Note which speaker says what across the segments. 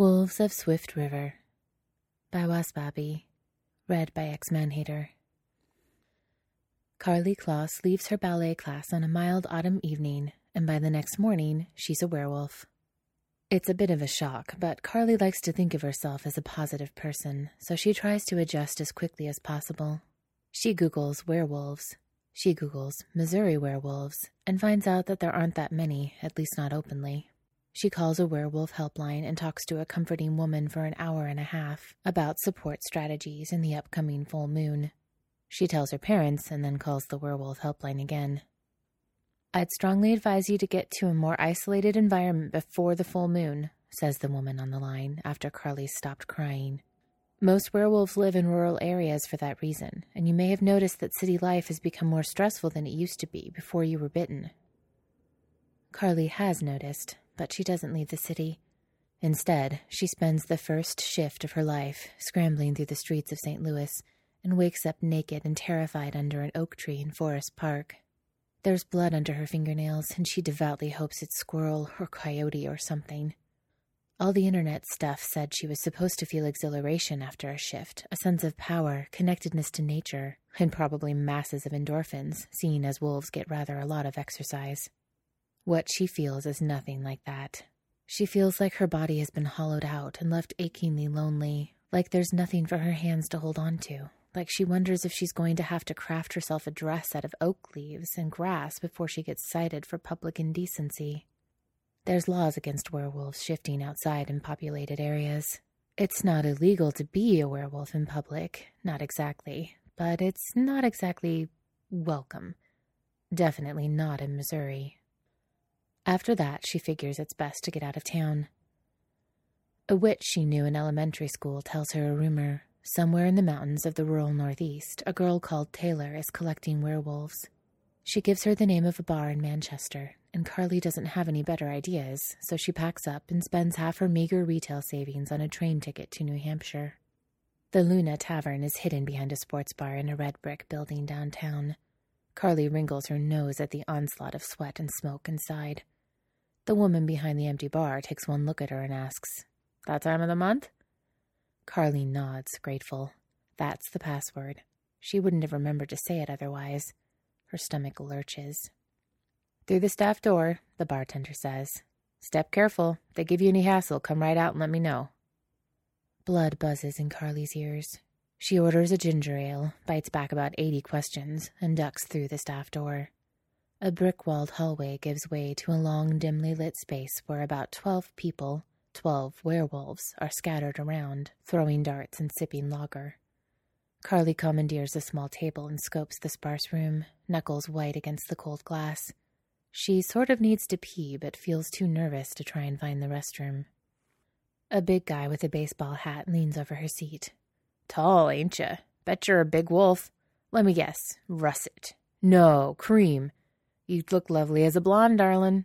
Speaker 1: Wolves of Swift River by Wasbabi, read by X-Manhater. Carly Kloss leaves her ballet class on a mild autumn evening, and by the next morning, she's a werewolf. It's a bit of a shock, but Carly likes to think of herself as a positive person, so she tries to adjust as quickly as possible. She Googles werewolves. She Googles Missouri werewolves, and finds out that there aren't that many, at least not openly. She calls a werewolf helpline and talks to a comforting woman for an hour and a half about support strategies in the upcoming full moon. She tells her parents and then calls the werewolf helpline again. "I'd strongly advise you to get to a more isolated environment before the full moon," says the woman on the line after Carly stopped crying. "Most werewolves live in rural areas for that reason, and you may have noticed that city life has become more stressful than it used to be before you were bitten." Carly has noticed, but she doesn't leave the city. Instead, she spends the first shift of her life scrambling through the streets of St. Louis and wakes up naked and terrified under an oak tree in Forest Park. There's blood under her fingernails, and she devoutly hopes it's squirrel or coyote or something. All the internet stuff said she was supposed to feel exhilaration after a shift, a sense of power, connectedness to nature, and probably masses of endorphins, seeing as wolves get rather a lot of exercise. What she feels is nothing like that. She feels like her body has been hollowed out and left achingly lonely, like there's nothing for her hands to hold on to, like she wonders if she's going to have to craft herself a dress out of oak leaves and grass before she gets cited for public indecency. There's laws against werewolves shifting outside in populated areas. It's not illegal to be a werewolf in public, not exactly, but it's not exactly welcome. Definitely not in Missouri. After that, she figures it's best to get out of town. A witch she knew in elementary school tells her a rumor. Somewhere in the mountains of the rural Northeast, a girl called Taylor is collecting werewolves. She gives her the name of a bar in Manchester, and Carly doesn't have any better ideas, so she packs up and spends half her meager retail savings on a train ticket to New Hampshire. The Luna Tavern is hidden behind a sports bar in a red brick building downtown. Carly wrinkles her nose at the onslaught of sweat and smoke inside. The woman behind the empty bar takes one look at her and asks, "That time of the month?" Carly nods, grateful. That's the password. She wouldn't have remembered to say it otherwise. Her stomach lurches. "Through the staff door," the bartender says. "Step careful. If they give you any hassle, come right out and let me know." Blood buzzes in Carly's ears. She orders a ginger ale, bites back about 80 questions, and ducks through the staff door. A brick-walled hallway gives way to a long, dimly lit space where about 12 people, 12 werewolves, are scattered around, throwing darts and sipping lager. Carly commandeers a small table and scopes the sparse room, knuckles white against the cold glass. She sort of needs to pee, but feels too nervous to try and find the restroom. A big guy with a baseball hat leans over her seat. "Tall, ain't ya? Bet you're a big wolf. Let me guess, russet. No, cream. You'd look lovely as a blonde, darlin'."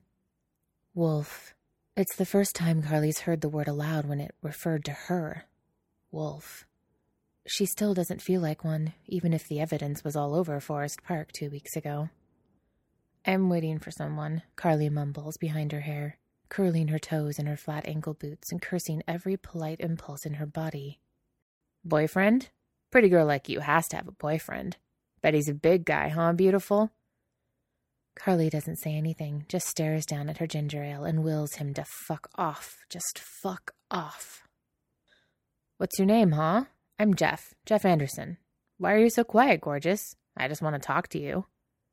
Speaker 1: Wolf. It's the first time Carly's heard the word aloud when it referred to her. Wolf. She still doesn't feel like one, even if the evidence was all over Forest Park 2 weeks ago. "I'm waiting for someone," Carly mumbles behind her hair, curling her toes in her flat ankle boots and cursing every polite impulse in her body. "Boyfriend? Pretty girl like you has to have a boyfriend. Bet he's a big guy, huh, beautiful?" Carly doesn't say anything, just stares down at her ginger ale and wills him to fuck off. Just fuck off. "What's your name, huh?" "I'm Jeff Anderson." "Why are you so quiet, gorgeous?" "I just want to talk to you."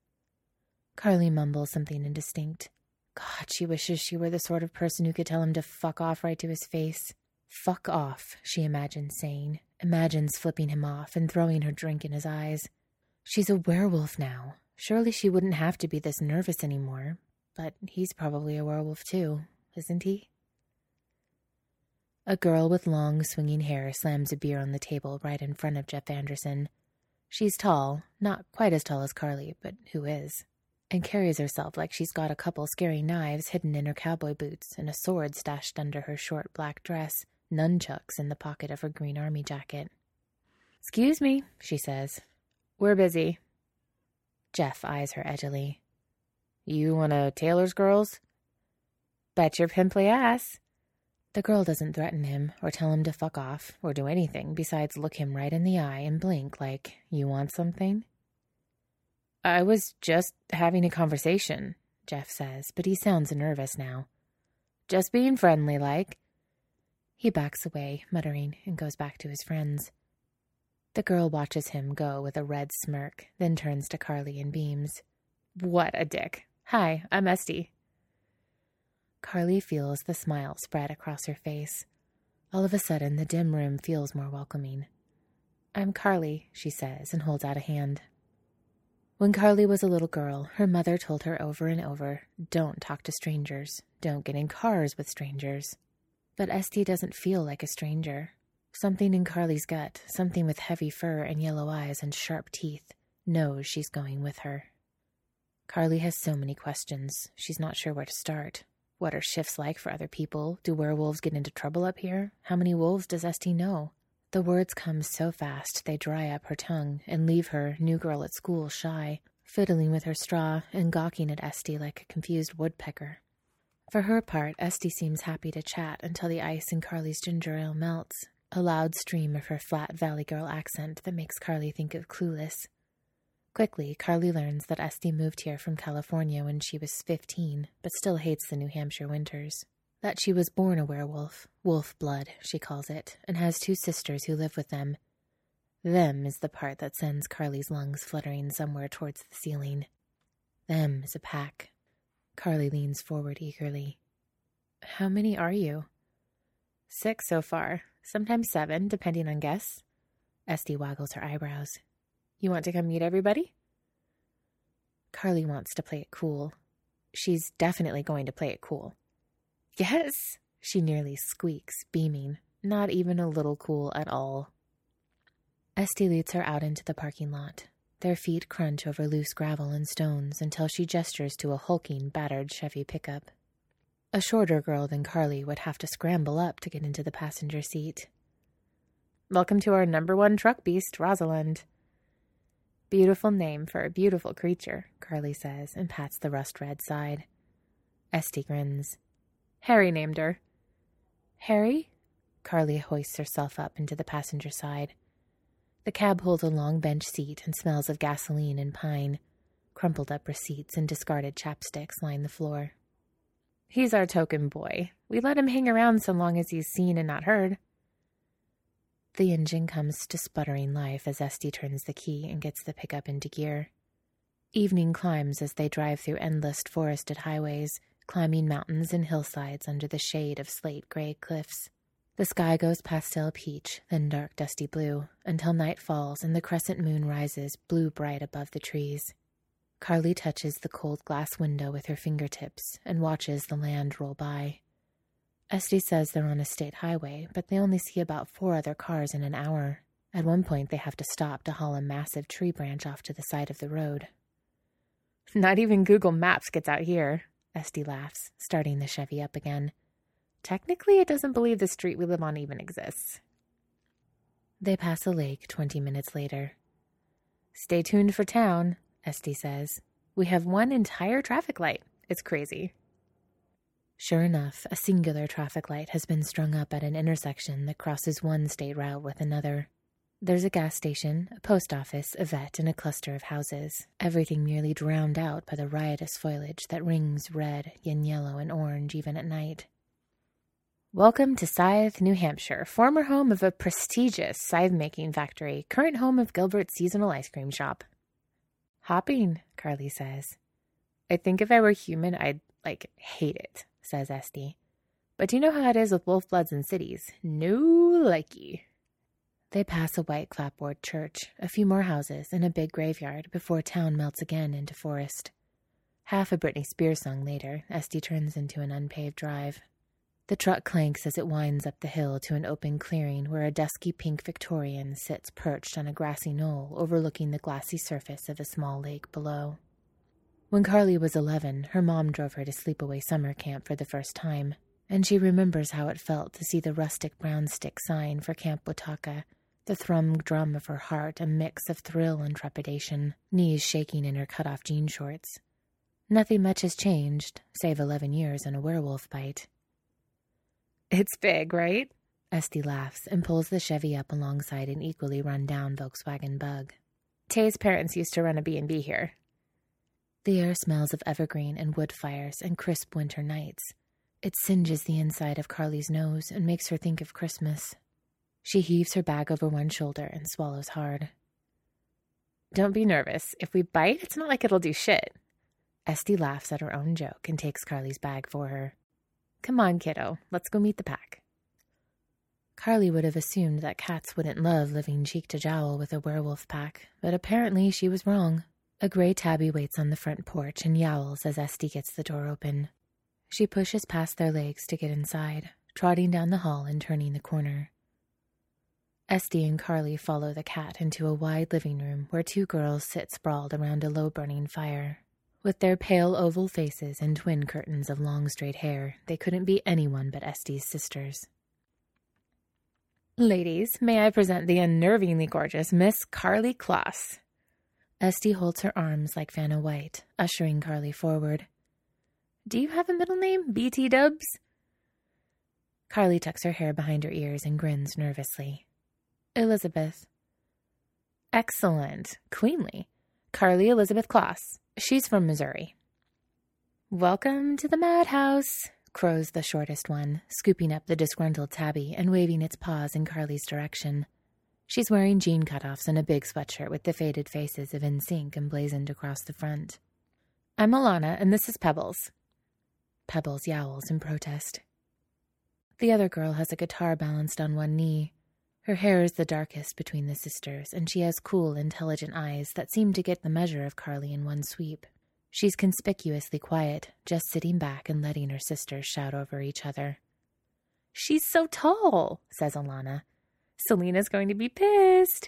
Speaker 1: Carly mumbles something indistinct. God, she wishes she were the sort of person who could tell him to fuck off right to his face. Fuck off, she imagines saying, imagines flipping him off and throwing her drink in his eyes. She's a werewolf now. Surely she wouldn't have to be this nervous anymore, but he's probably a werewolf too, isn't he? A girl with long, swinging hair slams a beer on the table right in front of Jeff Anderson. She's tall, not quite as tall as Carly, but who is, and carries herself like she's got a couple scary knives hidden in her cowboy boots and a sword stashed under her short black dress, nunchucks in the pocket of her green army jacket. "Excuse me," she says. "We're busy." Jeff eyes her edgily. "You one of Taylor's girls?" "Bet your pimply ass." The girl doesn't threaten him or tell him to fuck off or do anything besides look him right in the eye and blink like, "You want something?" "I was just having a conversation," Jeff says, but he sounds nervous now. "Just being friendly like." He backs away, muttering, and goes back to his friends. The girl watches him go with a red smirk, then turns to Carly and beams. "What a dick. Hi, I'm Esty." Carly feels the smile spread across her face. All of a sudden, the dim room feels more welcoming. "I'm Carly," she says, and holds out a hand. When Carly was a little girl, her mother told her over and over, "Don't talk to strangers. Don't get in cars with strangers." But Esty doesn't feel like a stranger. Something in Carly's gut, something with heavy fur and yellow eyes and sharp teeth, knows she's going with her. Carly has so many questions. She's not sure where to start. What are shifts like for other people? Do werewolves get into trouble up here? How many wolves does Esty know? The words come so fast they dry up her tongue and leave her, new girl at school, shy, fiddling with her straw and gawking at Esty like a confused woodpecker. For her part, Esty seems happy to chat until the ice in Carly's ginger ale melts, a loud stream of her flat Valley Girl accent that makes Carly think of Clueless. Quickly, Carly learns that Esty moved here from California when she was 15, but still hates the New Hampshire winters. That she was born a werewolf, wolf blood, she calls it, and has 2 sisters who live with them. Them is the part that sends Carly's lungs fluttering somewhere towards the ceiling. Them is a pack. Carly leans forward eagerly. "How many are you?" "6 so far, sometimes 7, depending on guests." Esty waggles her eyebrows. "You want to come meet everybody?" Carly wants to play it cool. She's definitely going to play it cool. "Yes," she nearly squeaks, beaming. Not even a little cool at all. Esty leads her out into the parking lot. Their feet crunch over loose gravel and stones until she gestures to a hulking, battered Chevy pickup. A shorter girl than Carly would have to scramble up to get into the passenger seat. "Welcome to our #1 truck beast, Rosalind." "Beautiful name for a beautiful creature," Carly says, and pats the rust-red side. Esty grins. "Harry named her." "Harry?" Carly hoists herself up into the passenger side. The cab holds a long bench seat and smells of gasoline and pine. Crumpled up receipts and discarded chapsticks line the floor. "He's our token boy. We let him hang around so long as he's seen and not heard." The engine comes to sputtering life as Esty turns the key and gets the pickup into gear. Evening climbs as they drive through endless forested highways, climbing mountains and hillsides under the shade of slate-gray cliffs. The sky goes pastel peach, then dark dusty blue, until night falls and the crescent moon rises blue-bright above the trees. Carly touches the cold glass window with her fingertips and watches the land roll by. Esty says they're on a state highway, but they only see about 4 other cars in an hour. At one point, they have to stop to haul a massive tree branch off to the side of the road. "Not even Google Maps gets out here," Esty laughs, starting the Chevy up again. "Technically, it doesn't believe the street we live on even exists." They pass a lake 20 minutes later. "Stay tuned for town," Esty says. "We have 1 entire traffic light. It's crazy." Sure enough, a singular traffic light has been strung up at an intersection that crosses one state route with another. There's a gas station, a post office, a vet, and a cluster of houses, everything merely drowned out by the riotous foliage that rings red and yellow and orange even at night. "Welcome to Scythe, New Hampshire, former home of a prestigious scythe-making factory, current home of Gilbert's seasonal ice cream shop." "Hopping," Carly says. "I think if I were human, I'd, hate it," says Esty. "But you know how it is with wolf bloods in cities. No likey." They pass a white clapboard church, a few more houses, and a big graveyard before town melts again into forest. Half a Britney Spears song later, Esty turns into an unpaved drive. The truck clanks as it winds up the hill to an open clearing where a dusky pink Victorian sits perched on a grassy knoll overlooking the glassy surface of a small lake below. When Carly was 11, her mom drove her to sleepaway summer camp for the first time, and she remembers how it felt to see the rustic brown stick sign for Camp Wataka, the drum of her heart a mix of thrill and trepidation, knees shaking in her cut-off jean shorts. Nothing much has changed, save 11 years and a werewolf bite. It's big, right? Esty laughs and pulls the Chevy up alongside an equally run-down Volkswagen Bug. Tay's parents used to run a B&B here. The air smells of evergreen and wood fires and crisp winter nights. It singes the inside of Carly's nose and makes her think of Christmas. She heaves her bag over one shoulder and swallows hard. Don't be nervous. If we bite, it's not like it'll do shit. Esty laughs at her own joke and takes Carly's bag for her. Come on, kiddo. Let's go meet the pack. Carly would have assumed that cats wouldn't love living cheek to jowl with a werewolf pack, but apparently she was wrong. A gray tabby waits on the front porch and yowls as Esty gets the door open. She pushes past their legs to get inside, trotting down the hall and turning the corner. Esty and Carly follow the cat into a wide living room where two girls sit sprawled around a low-burning fire. With their pale oval faces and twin curtains of long straight hair, they couldn't be anyone but Esty's sisters. Ladies, may I present the unnervingly gorgeous Miss Carly Kloss. Esty holds her arms like Vanna White, ushering Carly forward. Do you have a middle name, BT Dubs? Carly tucks her hair behind her ears and grins nervously. Elizabeth. Excellent. Queenly. Carly Elizabeth Kloss. She's from Missouri. Welcome to the madhouse, crows the shortest one, scooping up the disgruntled tabby and waving its paws in Carly's direction. She's wearing jean cutoffs and a big sweatshirt with the faded faces of NSYNC emblazoned across the front. I'm Alana, and this is Pebbles. Pebbles yowls in protest. The other girl has a guitar balanced on one knee. Her hair is the darkest between the sisters, and she has cool, intelligent eyes that seem to get the measure of Carly in one sweep. She's conspicuously quiet, just sitting back and letting her sisters shout over each other. She's so tall, says Alana. Selena's going to be pissed.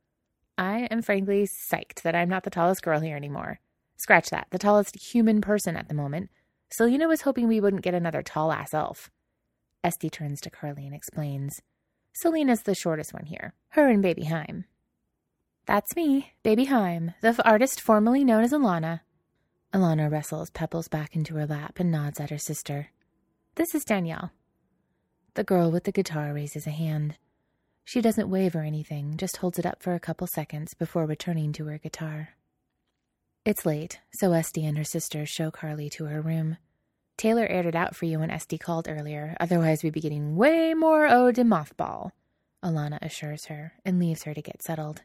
Speaker 1: I am frankly psyched that I'm not the tallest girl here anymore. Scratch that, the tallest human person at the moment. Selena was hoping we wouldn't get another tall-ass elf. Esty turns to Carly and explains. Selena's the shortest one here. Her and Baby Haim. That's me, Baby Haim, the artist formerly known as Alana. Alana wrestles Pebbles back into her lap and nods at her sister. This is Danielle. The girl with the guitar raises a hand. She doesn't wave or anything, just holds it up for a couple seconds before returning to her guitar. It's late, so Esty and her sisters show Carly to her room. Taylor aired it out for you when Esty called earlier, otherwise we'd be getting way more eau de mothball, Alana assures her, and leaves her to get settled.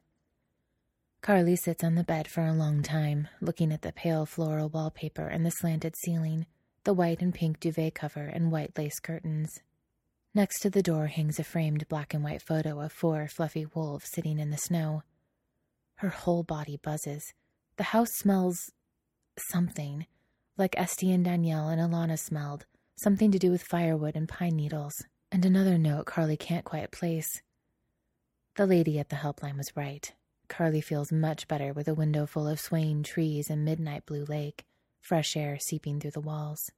Speaker 1: Carly sits on the bed for a long time, looking at the pale floral wallpaper and the slanted ceiling, the white and pink duvet cover and white lace curtains. Next to the door hangs a framed black and white photo of 4 fluffy wolves sitting in the snow. Her whole body buzzes. The house smells something, like Esty and Danielle and Alana smelled, something to do with firewood and pine needles, and another note Carly can't quite place. The lady at the helpline was right. Carly feels much better with a window full of swaying trees and midnight blue lake, fresh air seeping through the walls.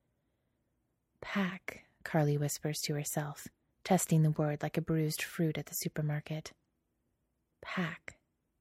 Speaker 1: Pack, Carly whispers to herself, testing the word like a bruised fruit at the supermarket. Pack.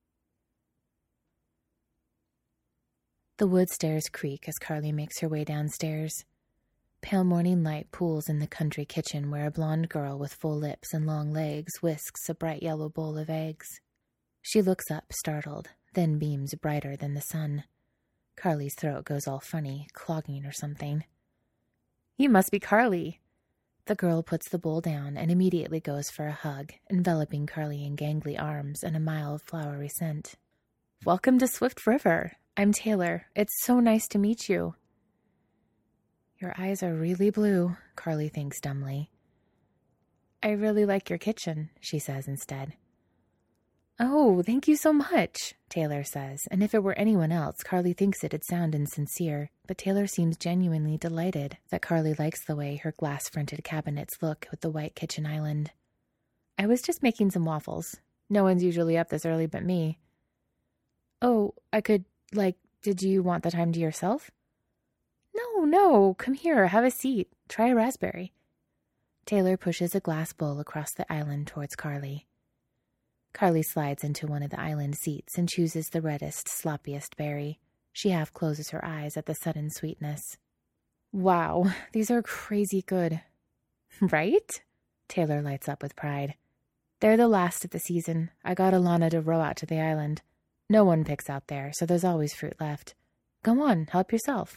Speaker 1: The wood stairs creak as Carly makes her way downstairs. Pale morning light pools in the country kitchen where a blonde girl with full lips and long legs whisks a bright yellow bowl of eggs. She looks up, startled, then beams brighter than the sun. Carly's throat goes all funny, clogging or something. You must be Carly. The girl puts the bowl down and immediately goes for a hug, enveloping Carly in gangly arms and a mild flowery scent. Welcome to Swift River. I'm Taylor. It's so nice to meet you. Your eyes are really blue, Carly thinks dumbly. I really like your kitchen, she says instead. Oh, thank you so much, Taylor says, and if it were anyone else, Carly thinks it'd sound insincere, but Taylor seems genuinely delighted that Carly likes the way her glass-fronted cabinets look with the white kitchen island. I was just making some waffles. No one's usually up this early but me. Oh, I could, did you want the time to yourself? No, come here, have a seat. Try a raspberry. Taylor pushes a glass bowl across the island towards Carly. Carly slides into one of the island seats and chooses the reddest, sloppiest berry. She half closes her eyes at the sudden sweetness. Wow, these are crazy good. Right? Taylor lights up with pride. They're the last of the season. I got Alana to row out to the island. No one picks out there, so there's always fruit left. Go on, help yourself.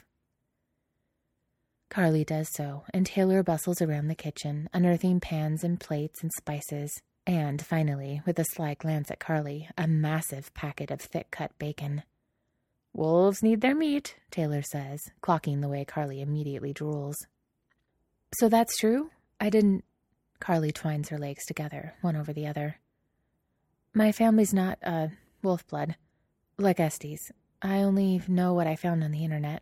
Speaker 1: Carly does so, and Taylor bustles around the kitchen, unearthing pans and plates and spices, and, finally, with a sly glance at Carly, a massive packet of thick-cut bacon. Wolves need their meat, Taylor says, clocking the way Carly immediately drools. So that's true? I didn't... Carly twines her legs together, one over the other. My family's not, wolf blood. Like Estes. I only know what I found on the internet.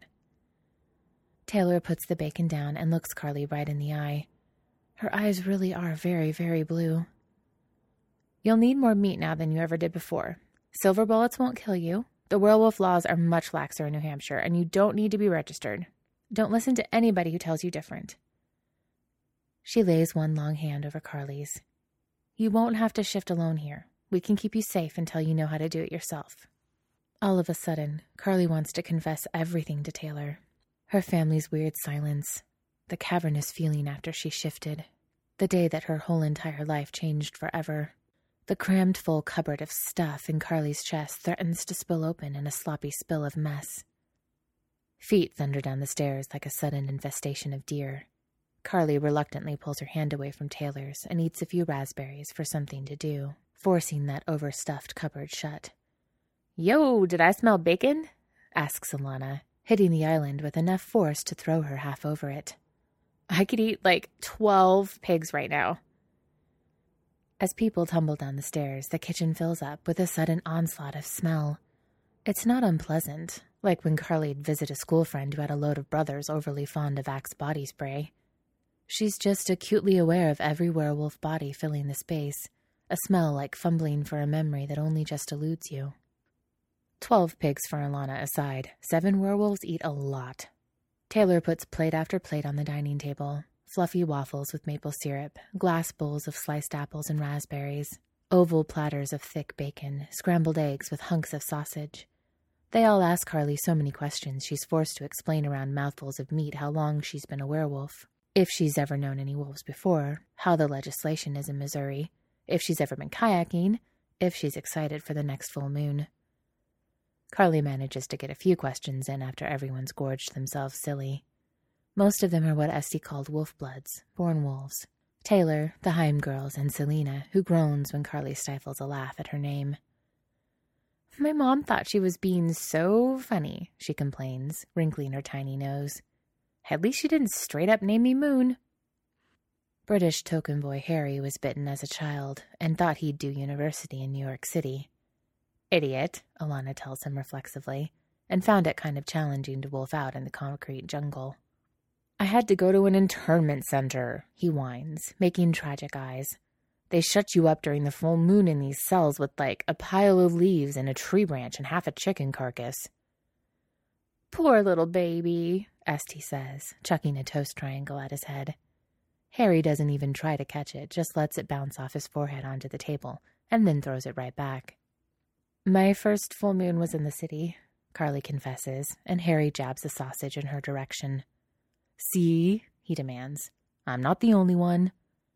Speaker 1: Taylor puts the bacon down and looks Carly right in the eye. Her eyes really are very, very blue. You'll need more meat now than you ever did before. Silver bullets won't kill you. The werewolf laws are much laxer in New Hampshire, and you don't need to be registered. Don't listen to anybody who tells you different. She lays one long hand over Carly's. You won't have to shift alone here. We can keep you safe until you know how to do it yourself. All of a sudden, Carly wants to confess everything to Taylor. Her family's weird silence, the cavernous feeling after she shifted, the day that her whole entire life changed forever. The crammed full cupboard of stuff in Carly's chest threatens to spill open in a sloppy spill of mess. Feet thunder down the stairs like a sudden infestation of deer. Carly reluctantly pulls her hand away from Taylor's and eats a few raspberries for something to do, forcing that overstuffed cupboard shut. Yo, did I smell bacon? Asks Alana, hitting the island with enough force to throw her half over it. I could eat like 12 pigs right now. As people tumble down the stairs, the kitchen fills up with a sudden onslaught of smell. It's not unpleasant, like when Carly'd visit a school friend who had a load of brothers overly fond of Axe body spray. She's just acutely aware of every werewolf body filling the space, a smell like fumbling for a memory that only just eludes you. 12 pigs for Alana aside, 7 werewolves eat a lot. Taylor puts plate after plate on the dining table. Fluffy waffles with maple syrup, glass bowls of sliced apples and raspberries, oval platters of thick bacon, scrambled eggs with hunks of sausage. They all ask Carly so many questions she's forced to explain around mouthfuls of meat how long she's been a werewolf, if she's ever known any wolves before, how the legislation is in Missouri, if she's ever been kayaking, if she's excited for the next full moon. Carly manages to get a few questions in after everyone's gorged themselves silly. Most of them are what Esty called wolf-bloods, born wolves. Taylor, the Heim girls, and Selena, who groans when Carly stifles a laugh at her name. My mom thought she was being so funny, she complains, wrinkling her tiny nose. At least she didn't straight up name me Moon. British token boy Harry was bitten as a child and thought he'd do university in New York City. Idiot, Alana tells him reflexively, and found it kind of challenging to wolf out in the concrete jungle. I had to go to an internment center, he whines, making tragic eyes. They shut you up during the full moon in these cells with, like, a pile of leaves and a tree branch and half a chicken carcass. Poor little baby, Esty says, chucking a toast triangle at his head. Harry doesn't even try to catch it, just lets it bounce off his forehead onto the table, and then throws it right back. My first full moon was in the city, Carly confesses, and Harry jabs a sausage in her direction. See, he demands. I'm not the only one.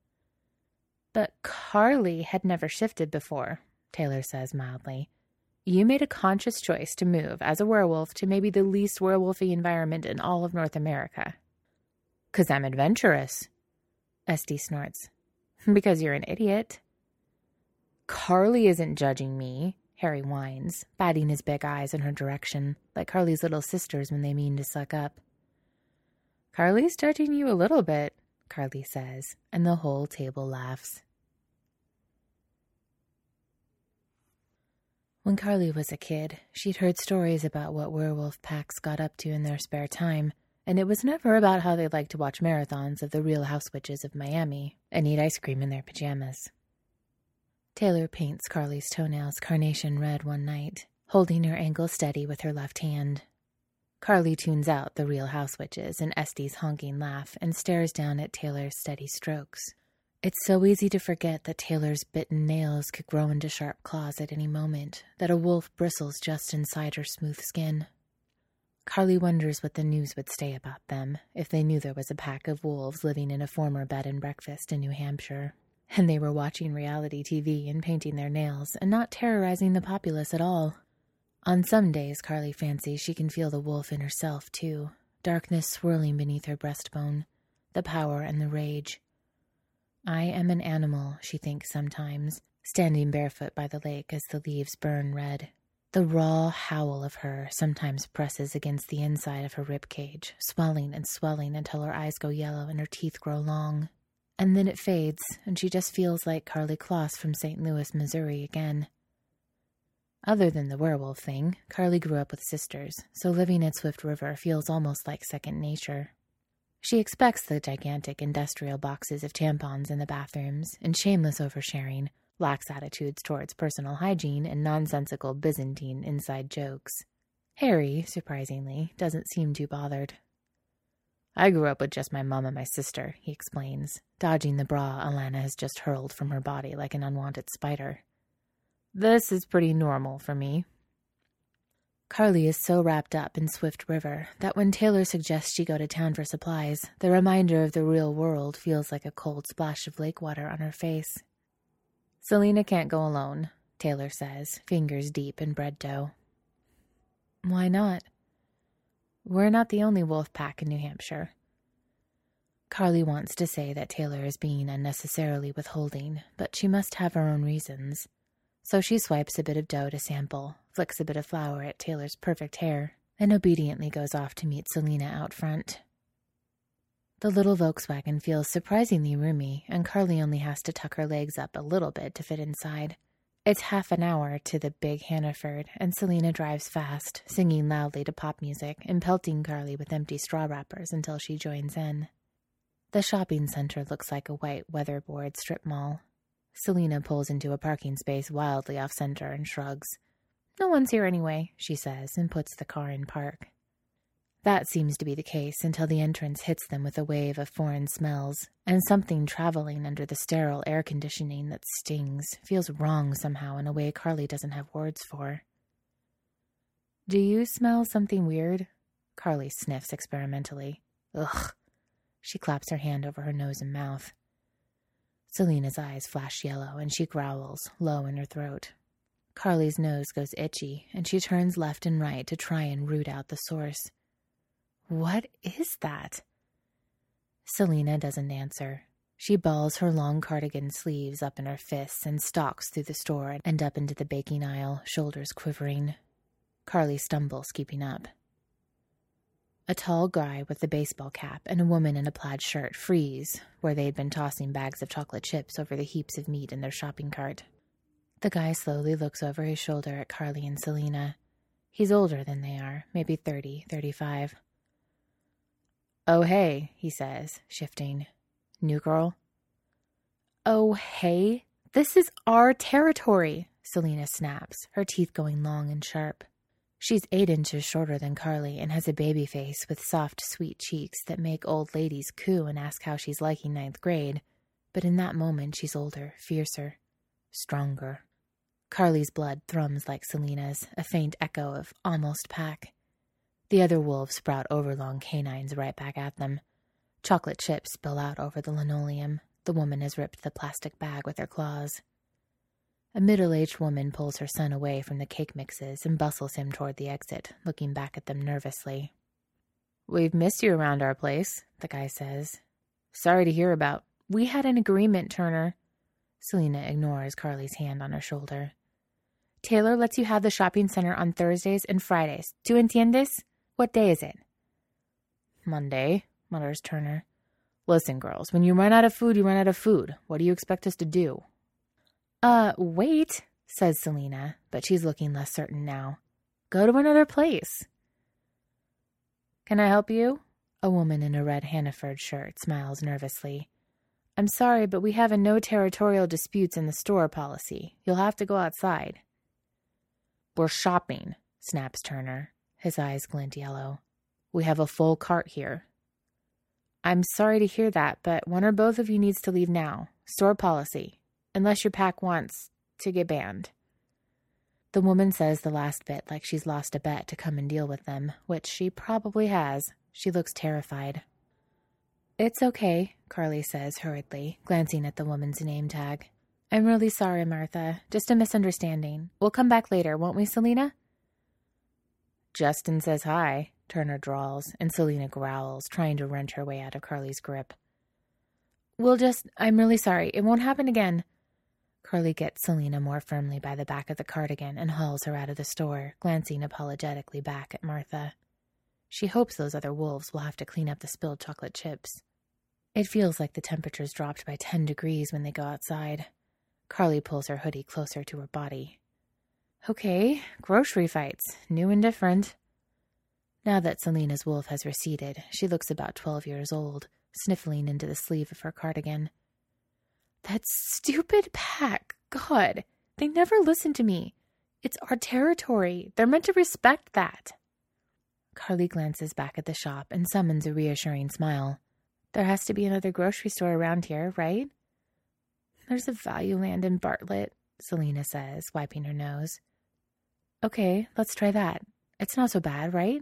Speaker 1: But Carly had never shifted before, Taylor says mildly. You made a conscious choice to move as a werewolf to maybe the least werewolfy environment in all of North America. 'Cause I'm adventurous, Esty snorts. Because you're an idiot. Carly isn't judging me, Harry whines, batting his big eyes in her direction, like Carly's little sisters when they mean to suck up. Carly's judging you a little bit, Carly says, and the whole table laughs. When Carly was a kid, she'd heard stories about what werewolf packs got up to in their spare time, and it was never about how they liked to watch marathons of the Real House Witches of Miami and eat ice cream in their pajamas. Taylor paints Carly's toenails carnation red one night, holding her ankle steady with her left hand. Carly tunes out the Real House Witches and Esty's honking laugh and stares down at Taylor's steady strokes. It's so easy to forget that Taylor's bitten nails could grow into sharp claws at any moment, that a wolf bristles just inside her smooth skin. Carly wonders what the news would say about them if they knew there was a pack of wolves living in a former bed and breakfast in New Hampshire, and they were watching reality TV and painting their nails and not terrorizing the populace at all. On some days, Carly fancies she can feel the wolf in herself, too, darkness swirling beneath her breastbone, the power and the rage. I am an animal, she thinks sometimes, standing barefoot by the lake as the leaves burn red. The raw howl of her sometimes presses against the inside of her ribcage, swelling and swelling until her eyes go yellow and her teeth grow long. And then it fades, and she just feels like Carly Kloss from St. Louis, Missouri again. Other than the werewolf thing, Carly grew up with sisters, so living at Swift River feels almost like second nature. She expects the gigantic industrial boxes of tampons in the bathrooms and shameless oversharing, lax attitudes towards personal hygiene, and nonsensical Byzantine inside jokes. Harry, surprisingly, doesn't seem too bothered. I grew up with just my mom and my sister, he explains, dodging the bra Alana has just hurled from her body like an unwanted spider. This is pretty normal for me. Carly is so wrapped up in Swift River that when Taylor suggests she go to town for supplies, the reminder of the real world feels like a cold splash of lake water on her face. Selena can't go alone, Taylor says, fingers deep in bread dough. Why not? We're not the only wolf pack in New Hampshire. Carly wants to say that Taylor is being unnecessarily withholding, but she must have her own reasons. So she swipes a bit of dough to sample, flicks a bit of flour at Taylor's perfect hair, and obediently goes off to meet Selena out front. The little Volkswagen feels surprisingly roomy, and Carly only has to tuck her legs up a little bit to fit inside. It's half an hour to the big Hannaford, and Selena drives fast, singing loudly to pop music and pelting Carly with empty straw wrappers until she joins in. The shopping center looks like a white weatherboard strip mall. Selena pulls into a parking space wildly off-center and shrugs. No one's here anyway, she says, and puts the car in park. That seems to be the case until the entrance hits them with a wave of foreign smells, and something traveling under the sterile air conditioning that stings, feels wrong somehow in a way Carly doesn't have words for. Do you smell something weird? Carly sniffs experimentally. Ugh. She claps her hand over her nose and mouth. Selena's eyes flash yellow, and she growls, low in her throat. Carly's nose goes itchy, and she turns left and right to try and root out the source. What is that? Selena doesn't answer. She balls her long cardigan sleeves up in her fists and stalks through the store and up into the baking aisle, shoulders quivering. Carly stumbles, keeping up. A tall guy with a baseball cap and a woman in a plaid shirt freeze where they had been tossing bags of chocolate chips over the heaps of meat in their shopping cart. The guy slowly looks over his shoulder at Carly and Selena. He's older than they are, maybe 30, 35. Oh, hey, he says, shifting. New girl? Oh, hey, this is our territory, Selena snaps, her teeth going long and sharp. She's 8 inches shorter than Carly and has a baby face with soft, sweet cheeks that make old ladies coo and ask how she's liking 9th grade. But in that moment, she's older, fiercer, stronger. Carly's blood thrums like Selena's, a faint echo of almost pack. The other wolves sprout overlong canines right back at them. Chocolate chips spill out over the linoleum. The woman has ripped the plastic bag with her claws. A middle-aged woman pulls her son away from the cake mixes and bustles him toward the exit, looking back at them nervously. We've missed you around our place, the guy says. Sorry to hear about. We had an agreement, Turner. Selena ignores Carly's hand on her shoulder. Taylor lets you have the shopping center on Thursdays and Fridays. ¿Tú entiendes? What day is it? Monday, mutters Turner. Listen, girls, when you run out of food, you run out of food. What do you expect us to do? Wait, says Selena, but she's looking less certain now. Go to another place. Can I help you? A woman in a red Hannaford shirt smiles nervously. I'm sorry, but we have a no territorial disputes in the store policy. You'll have to go outside. We're shopping, snaps Turner. His eyes glint yellow. We have a full cart here. I'm sorry to hear that, but one or both of you needs to leave now. Store policy. Unless your pack wants to get banned. The woman says the last bit like she's lost a bet to come and deal with them, which she probably has. She looks terrified. "It's okay," Carly says hurriedly, glancing at the woman's name tag. "I'm really sorry, Martha. Just a misunderstanding. We'll come back later, won't we, Selena?" "Justin says hi," Turner drawls, and Selena growls, trying to wrench her way out of Carly's grip. I'm really sorry. It won't happen again." Carly gets Selena more firmly by the back of the cardigan and hauls her out of the store, glancing apologetically back at Martha. She hopes those other wolves will have to clean up the spilled chocolate chips. It feels like the temperature's dropped by 10 degrees when they go outside. Carly pulls her hoodie closer to her body. "Okay, grocery fights, new and different." Now that Selena's wolf has receded, she looks about 12 years old, sniffling into the sleeve of her cardigan. "That stupid pack! God, they never listen to me. It's our territory. They're meant to respect that." Carly glances back at the shop and summons a reassuring smile. "There has to be another grocery store around here, right?" "There's a Value Land in Bartlett," Selena says, wiping her nose. "Okay, let's try that. It's not so bad, right?"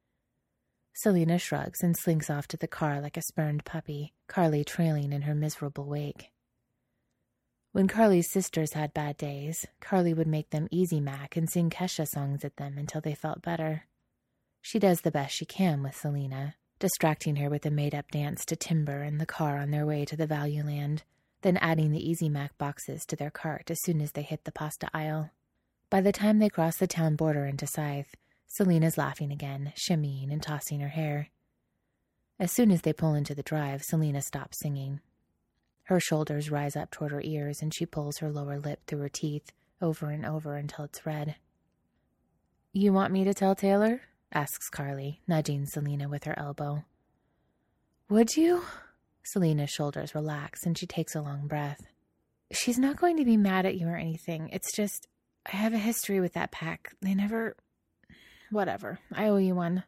Speaker 1: Selena shrugs and slinks off to the car like a spurned puppy, Carly trailing in her miserable wake. When Carly's sisters had bad days, Carly would make them Easy Mac and sing Kesha songs at them until they felt better. She does the best she can with Selena, distracting her with a made-up dance to Timber in the car on their way to the Value Land, then adding the Easy Mac boxes to their cart as soon as they hit the pasta aisle. By the time they cross the town border into Scythe, Selena's laughing again, shimmying and tossing her hair. As soon as they pull into the drive, Selena stops singing. Her shoulders rise up toward her ears, and she pulls her lower lip through her teeth over and over until it's red. "You want me to tell Taylor?" asks Carly, nudging Selena with her elbow. "Would you?" Selena's shoulders relax, and she takes a long breath. "She's not going to be mad at you or anything. It's just, I have a history with that pack. They never... Whatever. I owe you one."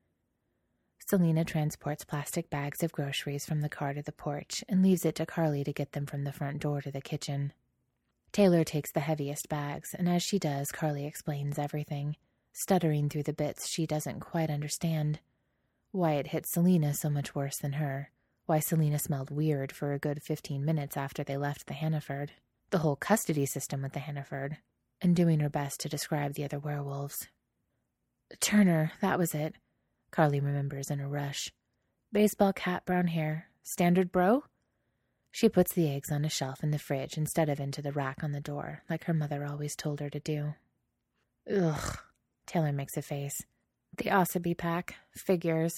Speaker 1: Selena transports plastic bags of groceries from the car to the porch and leaves it to Carly to get them from the front door to the kitchen. Taylor takes the heaviest bags, and as she does, Carly explains everything, stuttering through the bits she doesn't quite understand. Why it hit Selena so much worse than her. Why Selena smelled weird for a good 15 minutes after they left the Hannaford. The whole custody system with the Hannaford. And doing her best to describe the other werewolves. "Turner, that was it," Carly remembers in a rush. "Baseball cap, brown hair. Standard bro?" She puts the eggs on a shelf in the fridge instead of into the rack on the door, like her mother always told her to do. "Ugh," Taylor makes a face. "The Osabe pack. Figures."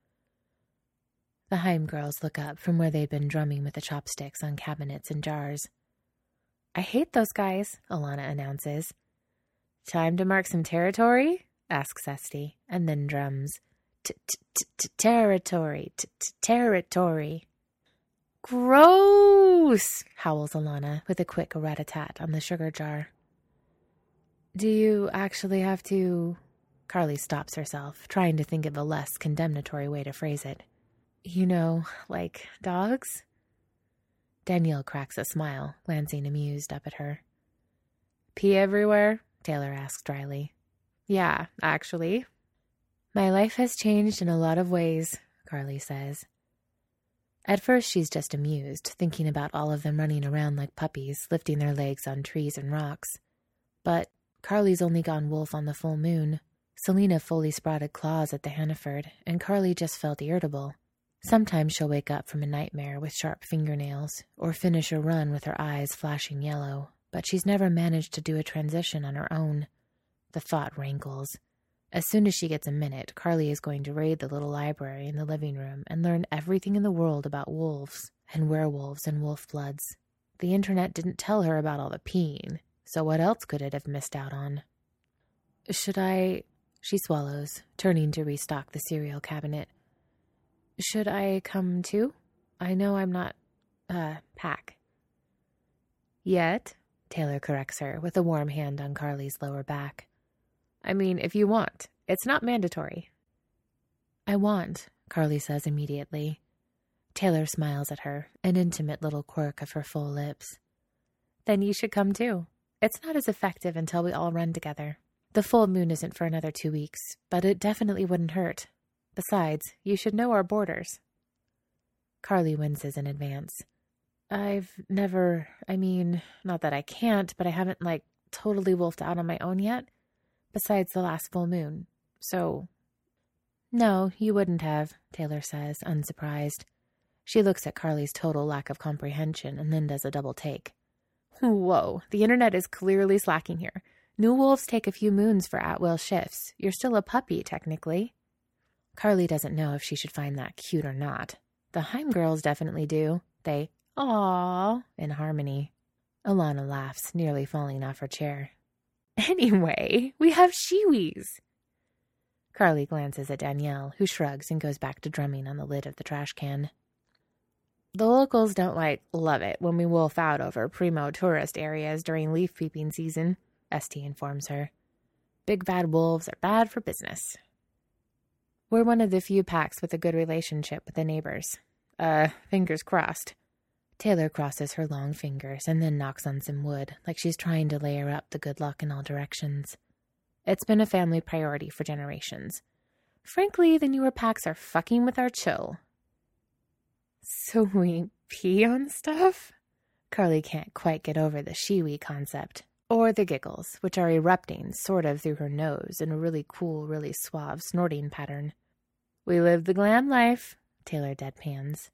Speaker 1: The Heim girls look up from where they'd been drumming with the chopsticks on cabinets and jars. "I hate those guys," Alana announces. "Time to mark some territory?" asks Esty, and then drums. "Territory, territory." "Gross!" howls Alana with a quick rat-a-tat on the sugar jar. "Do you actually have to..." Carly stops herself, trying to think of a less condemnatory way to phrase it. "You know, like dogs?" Danielle cracks a smile, glancing amused up at her. "Pee everywhere?" Taylor asks dryly. "Yeah, actually." "My life has changed in a lot of ways," Carly says. At first she's just amused, thinking about all of them running around like puppies, lifting their legs on trees and rocks. But Carly's only gone wolf on the full moon. Selena fully sprouted claws at the Hannaford, and Carly just felt irritable. Sometimes she'll wake up from a nightmare with sharp fingernails, or finish a run with her eyes flashing yellow, but she's never managed to do a transition on her own. The thought rankles. As soon as she gets a minute, Carly is going to raid the little library in the living room and learn everything in the world about wolves and werewolves and wolf bloods. The internet didn't tell her about all the peeing, so what else could it have missed out on? "Should I..." She swallows, turning to restock the cereal cabinet. "Should I come too? I know I'm not, pack." "Yet," Taylor corrects her with a warm hand on Carly's lower back. "I mean, if you want. It's not mandatory." "I want," Carly says immediately. Taylor smiles at her, an intimate little quirk of her full lips. "Then you should come too." It's not as effective until we all run together. The full moon isn't for another 2 weeks, but it definitely wouldn't hurt. Besides, you should know our borders. Carly winces in advance. I've never, not that I can't, but I haven't, totally wolfed out on my own yet, besides the last full moon. So... No, you wouldn't have, Taylor says, unsurprised. She looks at Carly's total lack of comprehension and then does a double take. Whoa, the internet is clearly slacking here. New wolves take a few moons for at-will shifts. You're still a puppy, technically. Carly doesn't know if she should find that cute or not. The Heim girls definitely do. They, aww, in harmony. Alana laughs, nearly falling off her chair. Anyway, we have shiwis. Carly glances at Danielle, who shrugs and goes back to drumming on the lid of the trash can. The locals don't, love it when we wolf out over primo tourist areas during leaf peeping season, Esty informs her. Big bad wolves are bad for business. We're one of the few packs with a good relationship with the neighbors. Fingers crossed. Taylor crosses her long fingers and then knocks on some wood, like she's trying to layer up the good luck in all directions. It's been a family priority for generations. Frankly, the newer packs are fucking with our chill. So we pee on stuff? Carly can't quite get over the shiwi concept, or the giggles, which are erupting sort of through her nose in a really cool, really suave snorting pattern. We live the glam life, Taylor deadpans.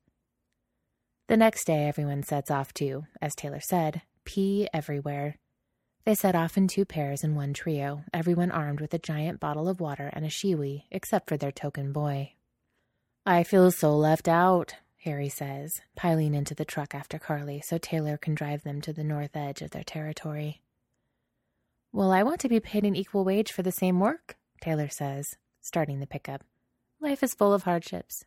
Speaker 1: The next day, everyone sets off to, as Taylor said, pee everywhere. They set off in 2 pairs and 1 trio, everyone armed with a giant bottle of water and a shiwi, except for their token boy. I feel so left out, Harry says, piling into the truck after Carly so Taylor can drive them to the north edge of their territory. Well, I want to be paid an equal wage for the same work, Taylor says, starting the pickup. Life is full of hardships.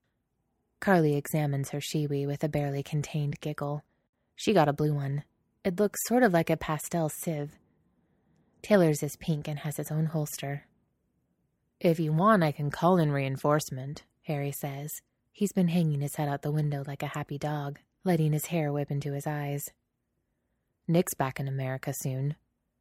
Speaker 1: Carly examines her shiwi with a barely contained giggle. She got a blue one. It looks sort of like a pastel sieve. Taylor's is pink and has its own holster. If you want, I can call in reinforcement, Harry says. He's been hanging his head out the window like a happy dog, letting his hair whip into his eyes. Nick's back in America soon.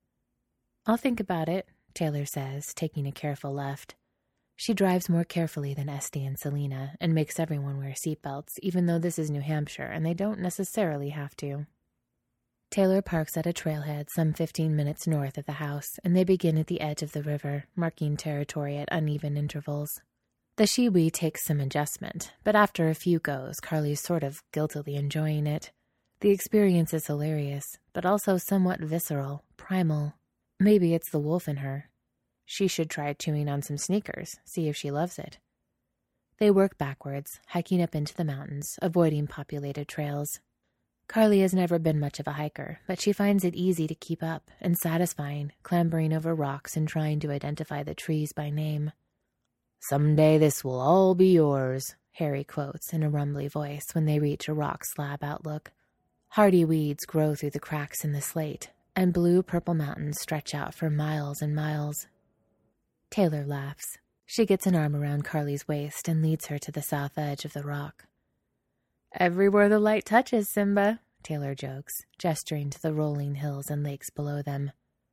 Speaker 1: I'll think about it, Taylor says, taking a careful left. She drives more carefully than Esty and Selena and makes everyone wear seatbelts, even though this is New Hampshire and they don't necessarily have to. Taylor parks at a trailhead some 15 minutes north of the house, and they begin at the edge of the river, marking territory at uneven intervals. The shiwi takes some adjustment, but after a few goes, Carly's sort of guiltily enjoying it. The experience is hilarious, but also somewhat visceral, primal. Maybe it's the wolf in her. She should try chewing on some sneakers, see if she loves it. They work backwards, hiking up into the mountains, avoiding populated trails. Carly has never been much of a hiker, but she finds it easy to keep up and satisfying, clambering over rocks and trying to identify the trees by name. Someday this will all be yours, Harry quotes in a rumbly voice when they reach a rock slab outlook. Hardy weeds grow through the cracks in the slate, and blue-purple mountains stretch out for miles and miles. Taylor laughs. She gets an arm around Carly's waist and leads her to the south edge of the rock. Everywhere the light touches, Simba, Taylor jokes, gesturing to the rolling hills and lakes below them.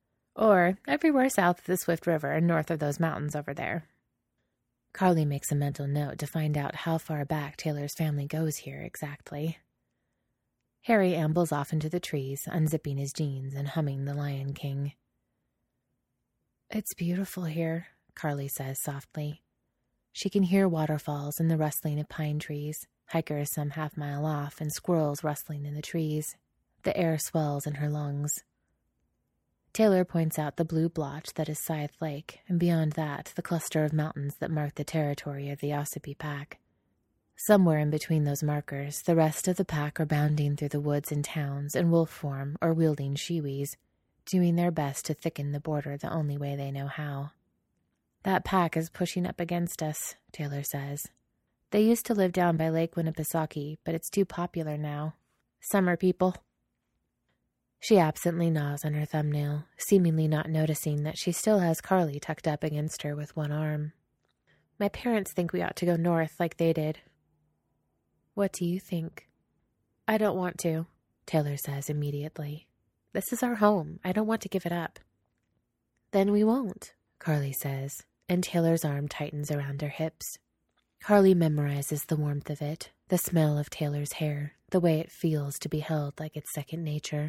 Speaker 1: Or everywhere south of the Swift River and north of those mountains over there. Carly makes a mental note to find out how far back Taylor's family goes here exactly. Harry ambles off into the trees, unzipping his jeans and humming The Lion King. It's beautiful here, Carly says softly. She can hear waterfalls and the rustling of pine trees, hikers some half-mile off, and squirrels rustling in the trees. The air swells in her lungs. Taylor points out the blue blotch that is Scythe Lake, and beyond that, the cluster of mountains that mark the territory of the Ossipee Pack. Somewhere in between those markers, the rest of the pack are bounding through the woods and towns in wolf form or wielding shiwis, doing their best to thicken the border the only way they know how. That pack is pushing up against us, Taylor says. They used to live down by Lake Winnipesaukee, but it's too popular now. Summer people. She absently gnaws on her thumbnail, seemingly not noticing that she still has Carly tucked up against her with one arm. My parents think we ought to go north like they did. What do you think? I don't want to, Taylor says immediately. This is our home. I don't want to give it up. Then we won't, Carly says, and Taylor's arm tightens around her hips. Carly memorizes the warmth of it, the smell of Taylor's hair, the way it feels to be held like it's second nature.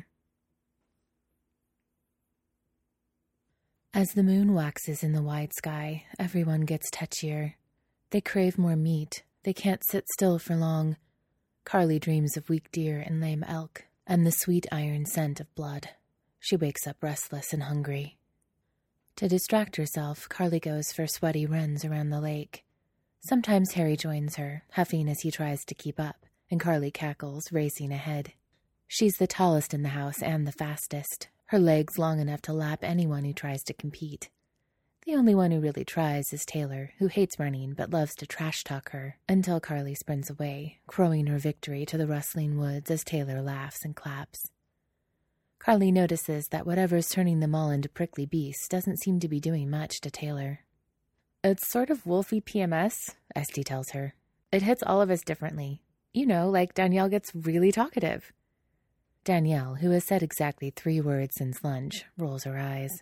Speaker 1: As the moon waxes in the wide sky, everyone gets touchier. They crave more meat. They can't sit still for long. Carly dreams of weak deer and lame elk, and the sweet iron scent of blood. She wakes up restless and hungry. To distract herself, Carly goes for sweaty runs around the lake. Sometimes Harry joins her, huffing as he tries to keep up, and Carly cackles, racing ahead. She's the tallest in the house and the fastest, her legs long enough to lap anyone who tries to compete. The only one who really tries is Taylor, who hates running but loves to trash-talk her, until Carly sprints away, crowing her victory to the rustling woods as Taylor laughs and claps. Carly notices that whatever's turning them all into prickly beasts doesn't seem to be doing much to Taylor. It's sort of wolfy PMS, Esty tells her. It hits all of us differently. You know, like Danielle gets really talkative. Danielle, who has said exactly 3 words since lunch, rolls her eyes.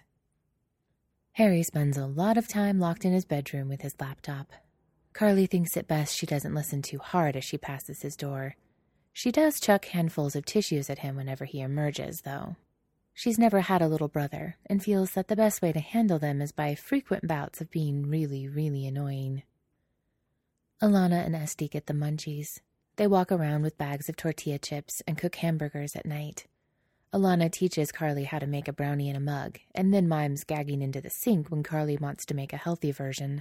Speaker 1: Harry spends a lot of time locked in his bedroom with his laptop. Carly thinks it best she doesn't listen too hard as she passes his door. She does chuck handfuls of tissues at him whenever he emerges, though. She's never had a little brother, and feels that the best way to handle them is by frequent bouts of being really, really annoying. Alana and Esty get the munchies. They walk around with bags of tortilla chips and cook hamburgers at night. Alana teaches Carly how to make a brownie in a mug, and then mimes gagging into the sink when Carly wants to make a healthy version.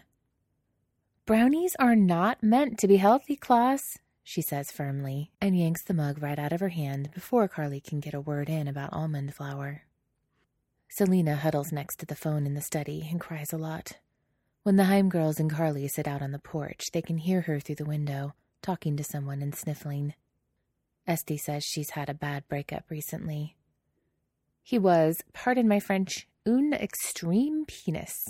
Speaker 1: "Brownies are not meant to be healthy, class," she says firmly, and yanks the mug right out of her hand before Carly can get a word in about almond flour. Selena huddles next to the phone in the study and cries a lot. When the Heim girls and Carly sit out on the porch, they can hear her through the window, talking to someone and sniffling. Esty says she's had a bad breakup recently. "He was, pardon my French, un extreme penis."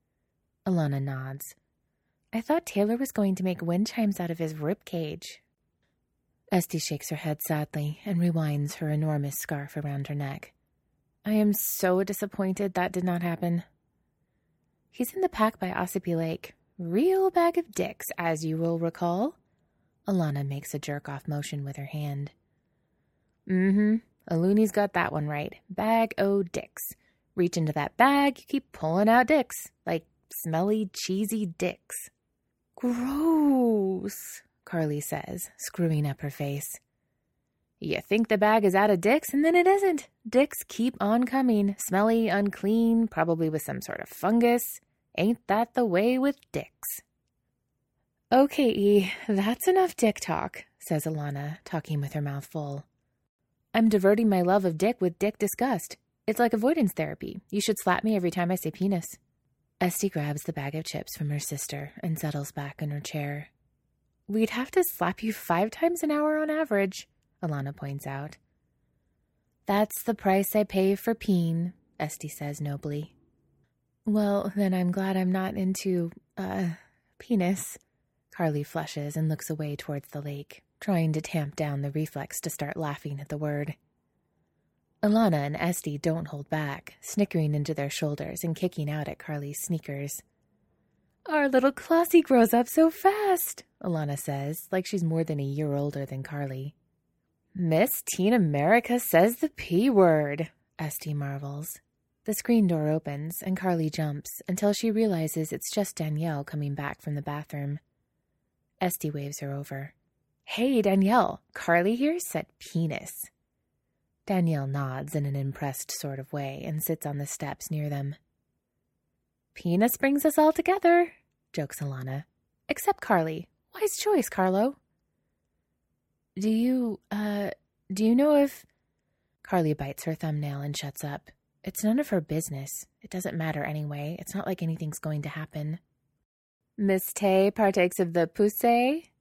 Speaker 1: Alana nods. "I thought Taylor was going to make wind chimes out of his rib cage." Esty shakes her head sadly and rewinds her enormous scarf around her neck. "I am so disappointed that did not happen." "He's in the pack by Ossipee Lake. Real bag of dicks, as you will recall." Alana makes a jerk-off motion with her hand. Aluni's got that one right. Bag o' dicks. Reach into that bag, you keep pulling out dicks. Like smelly, cheesy dicks. "Gross," Carly says, screwing up her face. "You think the bag is out of dicks, and then it isn't. Dicks keep on coming. Smelly, unclean, probably with some sort of fungus. Ain't that the way with dicks?" "Okay, E, that's enough dick talk," says Alana, talking with her mouth full. "I'm diverting my love of dick with dick disgust. It's like avoidance therapy. You should slap me every time I say penis." Esty grabs the bag of chips from her sister and settles back in her chair. "We'd have to slap you 5 times an hour on average," Alana points out. "That's the price I pay for peen," Esty says nobly. "Well, then I'm glad I'm not into, penis." Carly flushes and looks away towards the lake, trying to tamp down the reflex to start laughing at the word. Alana and Esty don't hold back, snickering into their shoulders and kicking out at Carly's sneakers. "Our little Clossie grows up so fast," Alana says, like she's more than a year older than Carly. "Miss Teen America says the P word," Esty marvels. The screen door opens, and Carly jumps until she realizes it's just Danielle coming back from the bathroom. Esty waves her over. "Hey, Danielle, Carly here said penis." Danielle nods in an impressed sort of way and sits on the steps near them. "Penis brings us all together," jokes Alana. "Except Carly. Wise choice, Carlo." Do you know if..." Carly bites her thumbnail and shuts up. It's none of her business. It doesn't matter anyway. It's not like anything's going to happen. "Miss Tay partakes of the poussey?"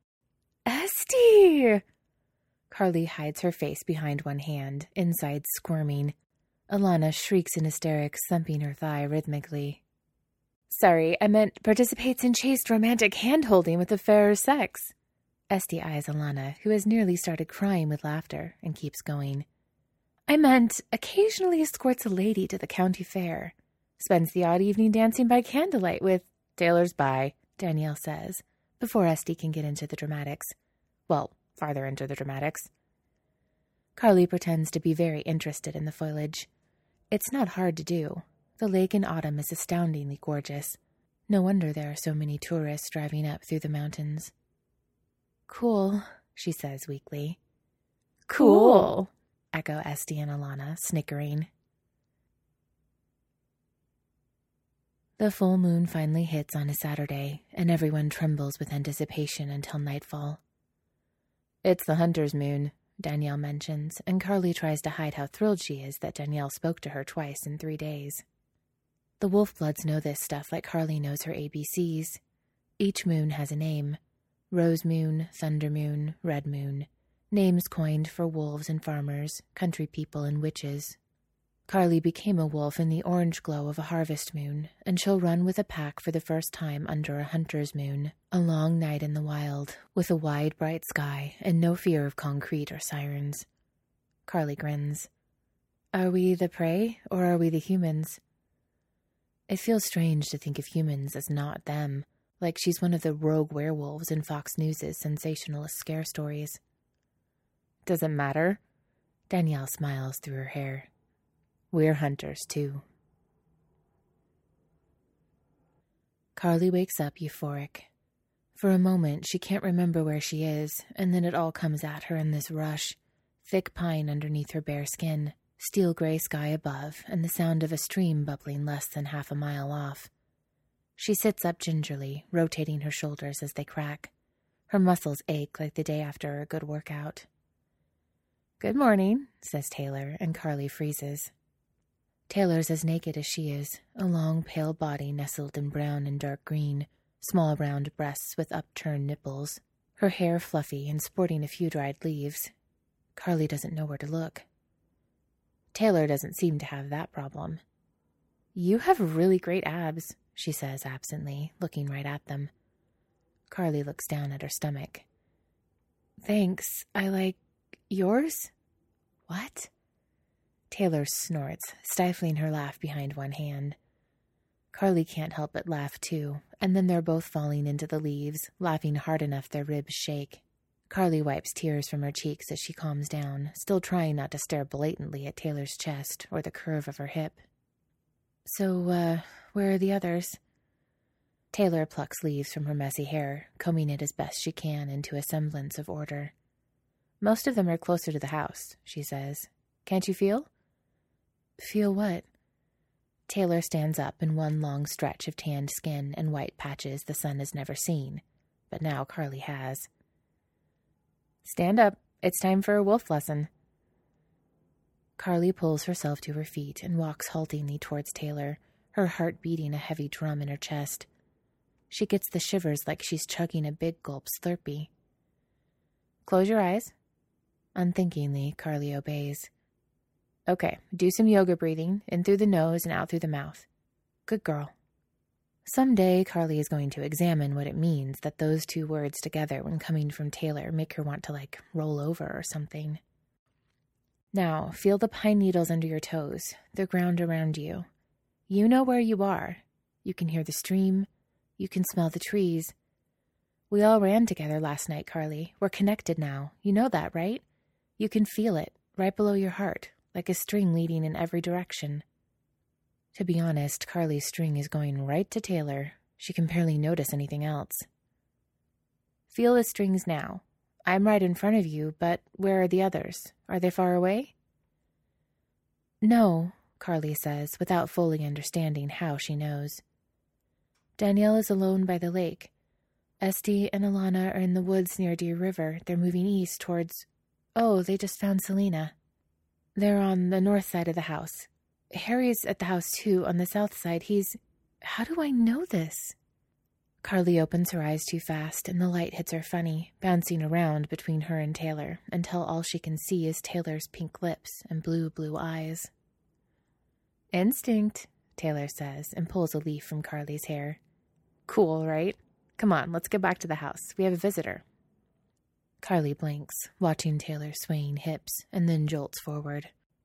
Speaker 1: "Esty!" Carly hides her face behind one hand, inside squirming. Alana shrieks in hysterics, thumping her thigh rhythmically. "Sorry, I meant participates in chaste romantic hand-holding with the fairer sex." Esty eyes Alana, who has nearly started crying with laughter, and keeps going. I meant occasionally escorts a lady to the county fair. Spends the odd evening dancing by candlelight with Taylor's by, Danielle says, before Esty can get into the dramatics. Well, farther into the dramatics. Carly pretends to be very interested in the foliage. It's not hard to do. The lake in autumn is astoundingly gorgeous. No wonder there are so many tourists driving up through the mountains. Cool, she says weakly. Cool, echo Esty and Alana, snickering. The full moon finally hits on a Saturday, and everyone trembles with anticipation until nightfall. It's the hunter's moon, Danielle mentions, and Carly tries to hide how thrilled she is that Danielle spoke to her twice in 3 days. The Wolfbloods know this stuff like Carly knows her ABCs. Each moon has a name. Rose moon, thunder moon, red moon. Names coined for wolves and farmers, country people and witches. Carly became a wolf in the orange glow of a harvest moon, and she'll run with a pack for the first time under a hunter's moon, a long night in the wild, with a wide, bright sky and no fear of concrete or sirens. Carly grins. Are we the prey, or are we the humans? It feels strange to think of humans as not them, like she's one of the rogue werewolves in Fox News' sensationalist scare stories. Does it matter? Danielle smiles through her hair. We're hunters, too. Carly wakes up euphoric. For a moment, she can't remember where she is, and then it all comes at her in this rush. Thick pine underneath her bare skin, steel gray sky above, and the sound of a stream bubbling less than half a mile off. She sits up gingerly, rotating her shoulders as they crack. Her muscles ache like the day after a good workout. Good morning, says Taylor, and Carly freezes. Taylor's as naked as she is, a long, pale body nestled in brown and dark green, small round breasts with upturned nipples, her hair fluffy and sporting a few dried leaves. Carly doesn't know where to look. Taylor doesn't seem to have that problem. You have really great abs, she says absently, looking right at them. Carly looks down at her stomach. Thanks, I like yours? What? Taylor snorts, stifling her laugh behind one hand. Carly can't help but laugh too, and then they're both falling into the leaves, laughing hard enough their ribs shake. Carly wipes tears from her cheeks as she calms down, still trying not to stare blatantly at Taylor's chest or the curve of her hip. So, where are the others? Taylor plucks leaves from her messy hair, combing it as best she can into a semblance of order. Most of them are closer to the house, she says. Can't you feel? Feel what? Taylor stands up in one long stretch of tanned skin and white patches the sun has never seen, but now Carly has. Stand up. It's time for a wolf lesson. Carly pulls herself to her feet and walks haltingly towards Taylor, her heart beating a heavy drum in her chest. She gets the shivers like she's chugging a big gulp Slurpee. Close your eyes. Unthinkingly, Carly obeys. Okay, do some yoga breathing, in through the nose and out through the mouth. Good girl. Someday, Carly is going to examine what it means that those two words together when coming from Taylor make her want to, roll over or something. Now, feel the pine needles under your toes, the ground around you. You know where you are. You can hear the stream. You can smell the trees. We all ran together last night, Carly. We're connected now. You know that, right? You can feel it, right below your heart, like a string leading in every direction. To be honest, Carly's string is going right to Taylor. She can barely notice anything else. Feel the strings now. I'm right in front of you, but where are the others? Are they far away? No, Carly says, without fully understanding how she knows. Danielle is alone by the lake. Esty and Alana are in the woods near Deer River. They're moving east towards... Oh, they just found Selena. They're on the north side of the house. Harry's at the house, too, on the south side. He's... How do I know this? Carly opens her eyes too fast, and the light hits her funny, bouncing around between her and Taylor, until all she can see is Taylor's pink lips and blue eyes. Instinct, Taylor says, and pulls a leaf from Carly's hair. Cool, right? Come on, let's get back to the house. We have a visitor. Carly blinks, watching Taylor swaying hips, and then jolts forward.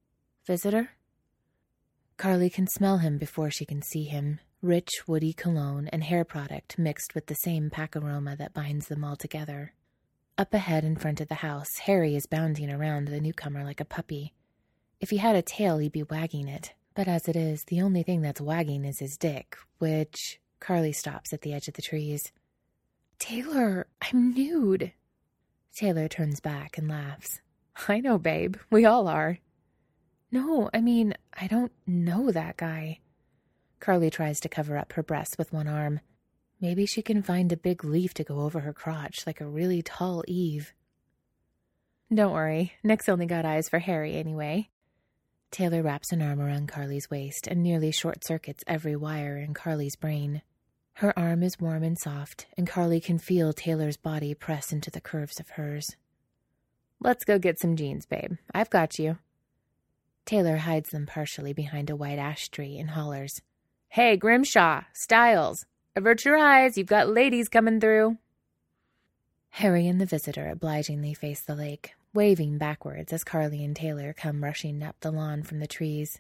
Speaker 1: Visitor? Carly can smell him before she can see him. Rich, woody cologne and hair product mixed with the same pack aroma that binds them all together. Up ahead in front of the house, Harry is bounding around the newcomer like a puppy. If he had a tail, he'd be wagging it. But as it is, the only thing that's wagging is his dick, which... Carly stops at the edge of the trees. Taylor, I'm nude. Taylor turns back and laughs. I know, babe. We all are. No, I mean, I don't know that guy. Carly tries to cover up her breasts with one arm. Maybe she can find a big leaf to go over her crotch like a really tall Eve. Don't worry, Nick's only got eyes for Harry anyway. Taylor wraps an arm around Carly's waist and nearly short-circuits every wire in Carly's brain. Her arm is warm and soft, and Carly can feel Taylor's body press into the curves of hers. Let's go get some jeans, babe. I've got you. Taylor hides them partially behind a white ash tree and hollers, Hey, Grimshaw, Styles, avert your eyes, you've got ladies coming through. Harry and the visitor obligingly face the lake, waving backwards as Carly and Taylor come rushing up the lawn from the trees.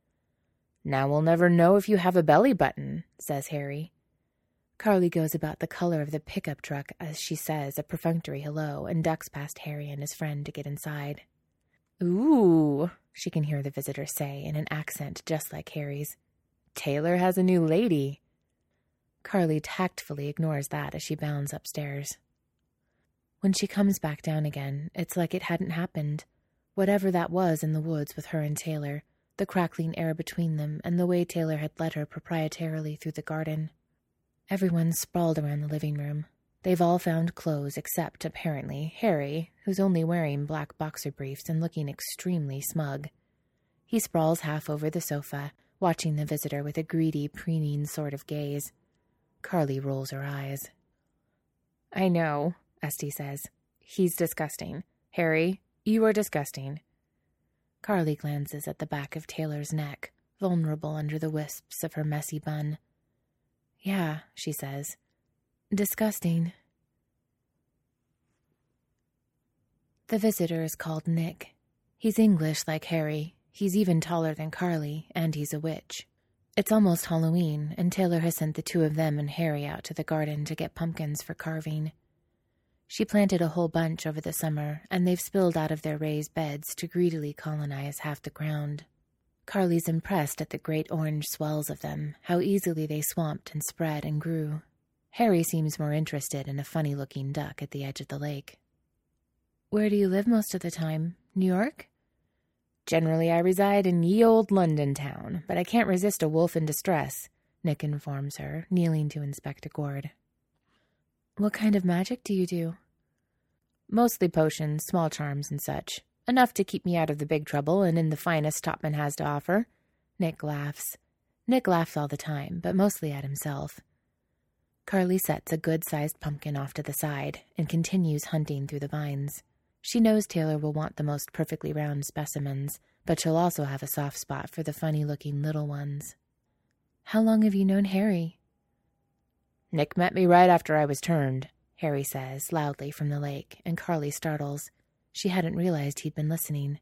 Speaker 1: Now we'll never know if you have a belly button, says Harry. Carly goes about the color of the pickup truck as she says a perfunctory hello and ducks past Harry and his friend to get inside. Ooh, she can hear the visitor say in an accent just like Harry's. Taylor has a new lady. Carly tactfully ignores that as she bounds upstairs. When she comes back down again, it's like it hadn't happened. Whatever that was in the woods with her and Taylor, the crackling air between them, and the way Taylor had led her proprietarily through the garden. Everyone's sprawled around the living room. They've all found clothes except, apparently, Harry, who's only wearing black boxer briefs and looking extremely smug. He sprawls half over the sofa, watching the visitor with a greedy, preening sort of gaze. Carly rolls her eyes. I know, Esty says. He's disgusting. Harry, you are disgusting. Carly glances at the back of Taylor's neck, vulnerable under the wisps of her messy bun. Yeah, she says. Disgusting. The visitor is called Nick. He's English like Harry. He's even taller than Carly, and he's a witch. It's almost Halloween, and Taylor has sent the two of them and Harry out to the garden to get pumpkins for carving. She planted a whole bunch over the summer, and they've spilled out of their raised beds to greedily colonize half the ground. Carly's impressed at the great orange swells of them, how easily they swamped and spread and grew. Harry seems more interested in a funny-looking duck at the edge of the lake. Where do you live most of the time? New York? Generally, I reside in ye old London town, but I can't resist a wolf in distress, Nick informs her, kneeling to inspect a gourd. What kind of magic do you do? Mostly potions, small charms, and such. Enough to keep me out of the big trouble and in the finest Topman has to offer. Nick laughs. Nick laughs all the time, but mostly at himself. Carly sets a good-sized pumpkin off to the side and continues hunting through the vines. She knows Taylor will want the most perfectly round specimens, but she'll also have a soft spot for the funny-looking little ones. How long have you known Harry? Nick met me right after I was turned, Harry says loudly from the lake, and Carly startles. She hadn't realized he'd been listening.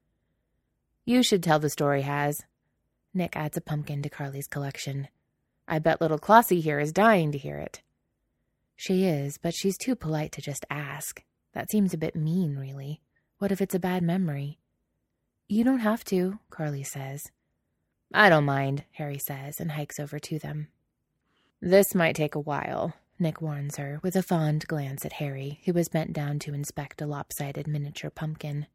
Speaker 1: You should tell the story, Has. Nick adds a pumpkin to Carly's collection. I bet little Clossie here is dying to hear it. She is, but she's too polite to just ask. That seems a bit mean, really. What if it's a bad memory? You don't have to, Carly says. I don't mind, Harry says, and hikes over to them. This might take a while, Nick warns her, with a fond glance at Harry, who was bent down to inspect a lopsided miniature pumpkin.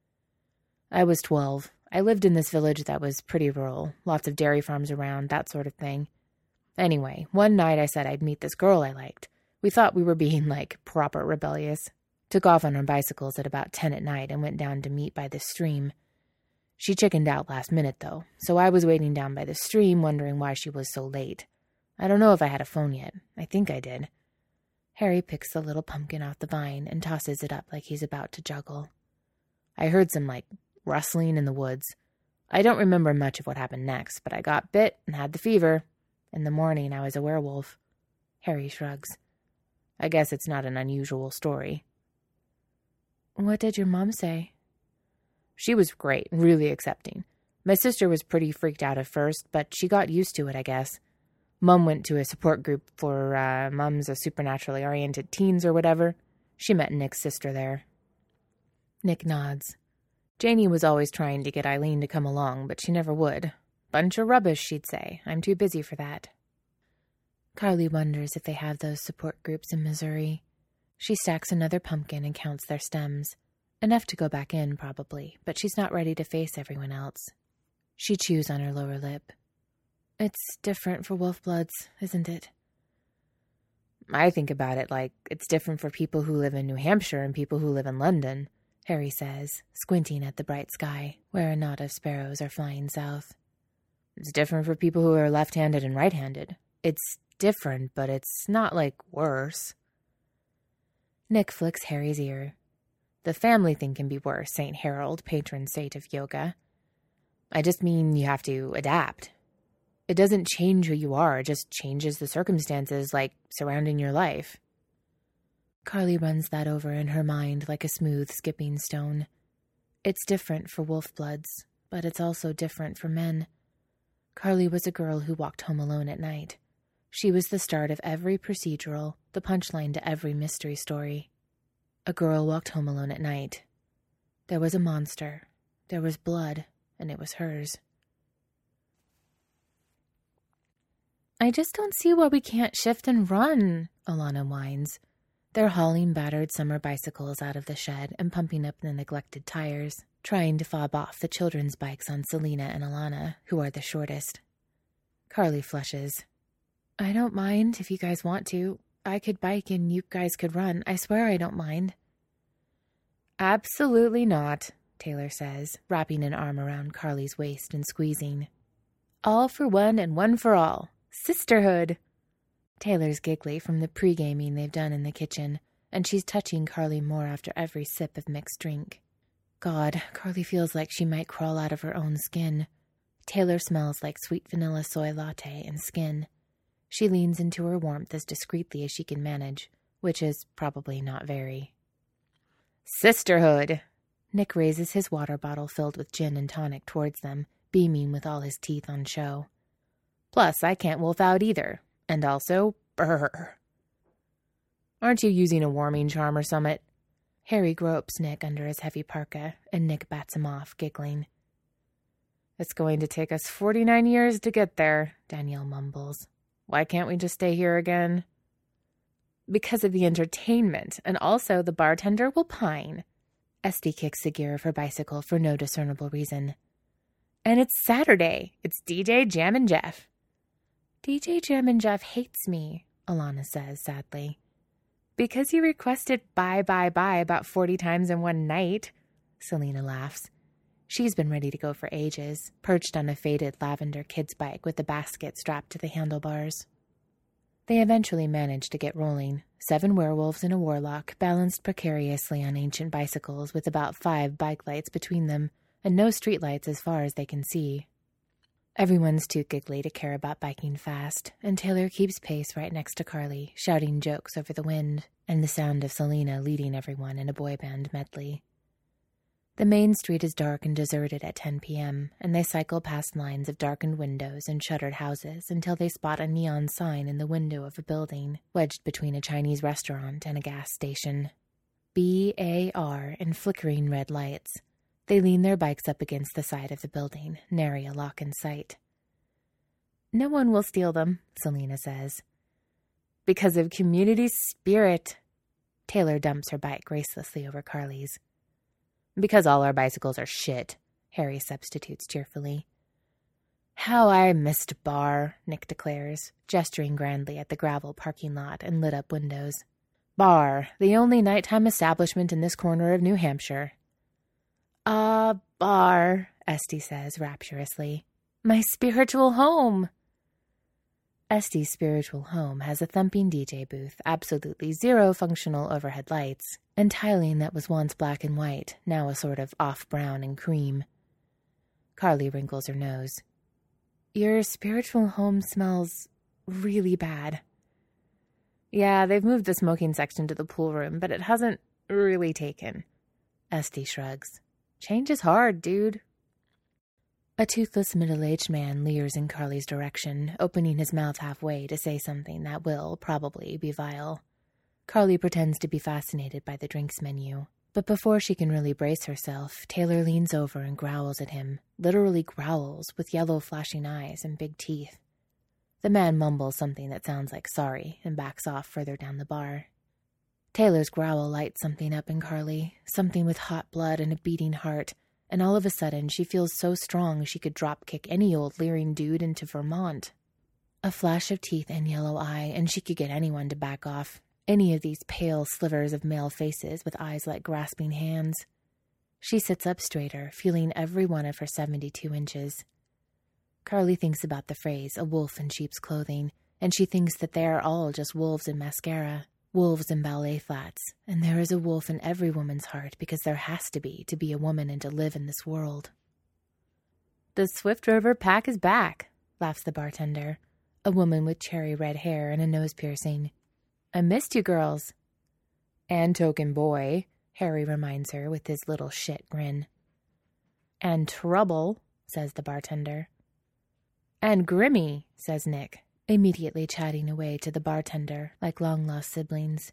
Speaker 1: I was 12. I lived in this village that was pretty rural, lots of dairy farms around, that sort of thing. Anyway, one night I said I'd meet this girl I liked. We thought we were being, proper rebellious. Took off on our bicycles at about 10 at night and went down to meet by the stream. She chickened out last minute, though, so I was waiting down by the stream wondering why she was so late. I don't know if I had a phone yet. I think I did. Harry picks the little pumpkin off the vine and tosses it up like he's about to juggle. I heard some, rustling in the woods. I don't remember much of what happened next, but I got bit and had the fever. In the morning, I was a werewolf. Harry shrugs. I guess it's not an unusual story. What did your mom say? She was great, really accepting. My sister was pretty freaked out at first, but she got used to it, I guess. Mum went to a support group for mums of supernaturally oriented teens or whatever. She met Nick's sister there. Nick nods. Janie was always trying to get Eileen to come along, but she never would. Bunch of rubbish, she'd say. I'm too busy for that. Carly wonders if they have those support groups in Missouri. She stacks another pumpkin and counts their stems. Enough to go back in, probably, but she's not ready to face everyone else. She chews on her lower lip. It's different for Wolfbloods, isn't it? I think about it like it's different for people who live in New Hampshire and people who live in London, Harry says, squinting at the bright sky, where a knot of sparrows are flying south. It's different for people who are left-handed and right-handed. It's different, but it's not, like, worse. Nick flicks Harry's ear. The family thing can be worse, St. Harold, patron saint of yoga. I just mean you have to adapt. It doesn't change who you are, it just changes the circumstances, like, surrounding your life. Carly runs that over in her mind like a smooth skipping stone. It's different for Wolfbloods, but it's also different for men. Carly was a girl who walked home alone at night. She was the start of every procedural, the punchline to every mystery story. A girl walked home alone at night. There was a monster, there was blood, and it was hers. I just don't see why we can't shift and run, Alana whines. They're hauling battered summer bicycles out of the shed and pumping up the neglected tires, trying to fob off the children's bikes on Selena and Alana, who are the shortest. Carly flushes. I don't mind if you guys want to. I could bike and you guys could run. I swear I don't mind. Absolutely not, Taylor says, wrapping an arm around Carly's waist and squeezing. All for one and one for all. Sisterhood! Taylor's giggly from the pre-gaming they've done in the kitchen, and she's touching Carly more after every sip of mixed drink. God, Carly feels like she might crawl out of her own skin. Taylor smells like sweet vanilla soy latte and skin. She leans into her warmth as discreetly as she can manage, which is probably not very. Sisterhood! Nick raises his water bottle filled with gin and tonic towards them, beaming with all his teeth on show. Plus, I can't wolf out either. And also, brr. Aren't you using a warming charm or summit? Harry gropes Nick under his heavy parka, and Nick bats him off, giggling. It's going to take us 49 years to get there, Danielle mumbles. Why can't we just stay here again? Because of the entertainment, and also the bartender will pine. Esty kicks the gear of her bicycle for no discernible reason. And it's Saturday. It's DJ Jammin' Jeff. DJ Jammin' Jeff hates me, Alana says sadly. Because you requested bye, bye, bye about 40 times in one night, Selena laughs. She's been ready to go for ages, perched on a faded lavender kid's bike with a basket strapped to the handlebars. They eventually managed to get rolling. 7 werewolves and a warlock balanced precariously on ancient bicycles with about 5 bike lights between them, and no streetlights as far as they can see. Everyone's too giggly to care about biking fast, and Taylor keeps pace right next to Carly, shouting jokes over the wind, and the sound of Selena leading everyone in a boy band medley. The main street is dark and deserted at 10 p.m., and they cycle past lines of darkened windows and shuttered houses until they spot a neon sign in the window of a building, wedged between a Chinese restaurant and a gas station. BAR in flickering red lights. They lean their bikes up against the side of the building, nary a lock in sight. No one will steal them, Selena says. Because of community spirit. Taylor dumps her bike gracelessly over Carly's. Because all our bicycles are shit, Harry substitutes cheerfully. How I missed Bar, Nick declares, gesturing grandly at the gravel parking lot and lit-up windows. Bar, the only nighttime establishment in this corner of New Hampshire. Bar, Esty says rapturously. My spiritual home. Esty's spiritual home has a thumping DJ booth, absolutely 0 functional overhead lights, and tiling that was once black and white, now a sort of off-brown and cream. Carly wrinkles her nose. Your spiritual home smells really bad. Yeah, they've moved the smoking section to the pool room, but it hasn't really taken. Esty shrugs. Change is hard, dude. A toothless middle-aged man leers in Carly's direction, opening his mouth halfway to say something that will probably be vile. Carly pretends to be fascinated by the drinks menu. But before she can really brace herself, Taylor leans over and growls at him, literally growls, with yellow flashing eyes and big teeth. The man mumbles something that sounds like sorry and backs off further down the bar. Taylor's growl lights something up in Carly, something with hot blood and a beating heart, and all of a sudden she feels so strong she could drop-kick any old leering dude into Vermont. A flash of teeth and yellow eye, and she could get anyone to back off. Any of these pale slivers of male faces with eyes like grasping hands. She sits up straighter, feeling every one of her 72 inches. Carly thinks about the phrase, a wolf in sheep's clothing, and she thinks that they are all just wolves in mascara, wolves in ballet flats, and there is a wolf in every woman's heart because there has to be a woman and to live in this world. The Swift River pack is back, laughs the bartender, a woman with cherry red hair and a nose piercing. I missed you girls. And token boy, Harry reminds her with his little shit grin. And trouble, says the bartender. And Grimmy, says Nick, immediately chatting away to the bartender like long-lost siblings.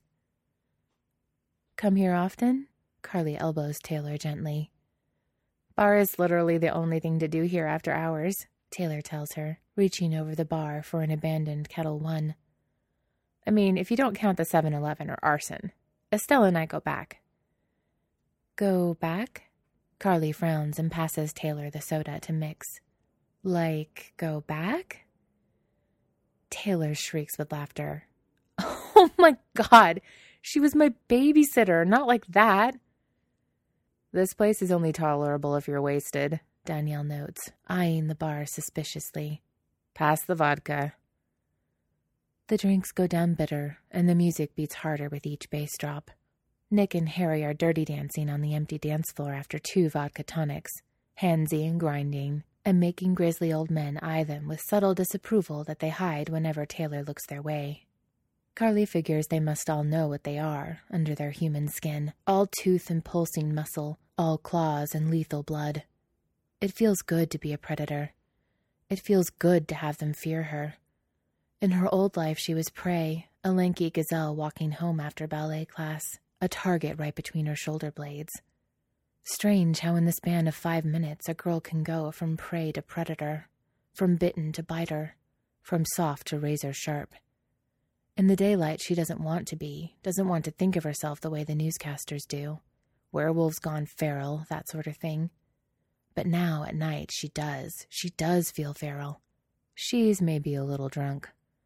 Speaker 1: Come here often? Carly elbows Taylor gently. Bar is literally the only thing to do here after hours, Taylor tells her, reaching over the bar for an abandoned Kettle One. I mean, if you don't count the 7-Eleven or arson. Estelle and I go back. Go back? Carly frowns and passes Taylor the soda to mix. Like, go back? Taylor shrieks with laughter. Oh my God! She was my babysitter, not like that. This place is only tolerable if you're wasted, Danielle notes, eyeing the bar suspiciously. Pass the vodka. The drinks go down bitter, and the music beats harder with each bass drop. Nick and Harry are dirty dancing on the empty dance floor after 2 vodka tonics, handsy and grinding, and making grizzly old men eye them with subtle disapproval that they hide whenever Taylor looks their way. Carly figures they must all know what they are under their human skin, all tooth and pulsing muscle, all claws and lethal blood. It feels good to be a predator. It feels good to have them fear her. In her old life, she was prey, a lanky gazelle walking home after ballet class, a target right between her shoulder blades. Strange how in the span of 5 minutes a girl can go from prey to predator, from bitten to biter, from soft to razor sharp. In the daylight, she doesn't want to be, doesn't want to think of herself the way the newscasters do. Werewolves gone feral, that sort of thing. But now, at night, she does feel feral. She's maybe a little drunk.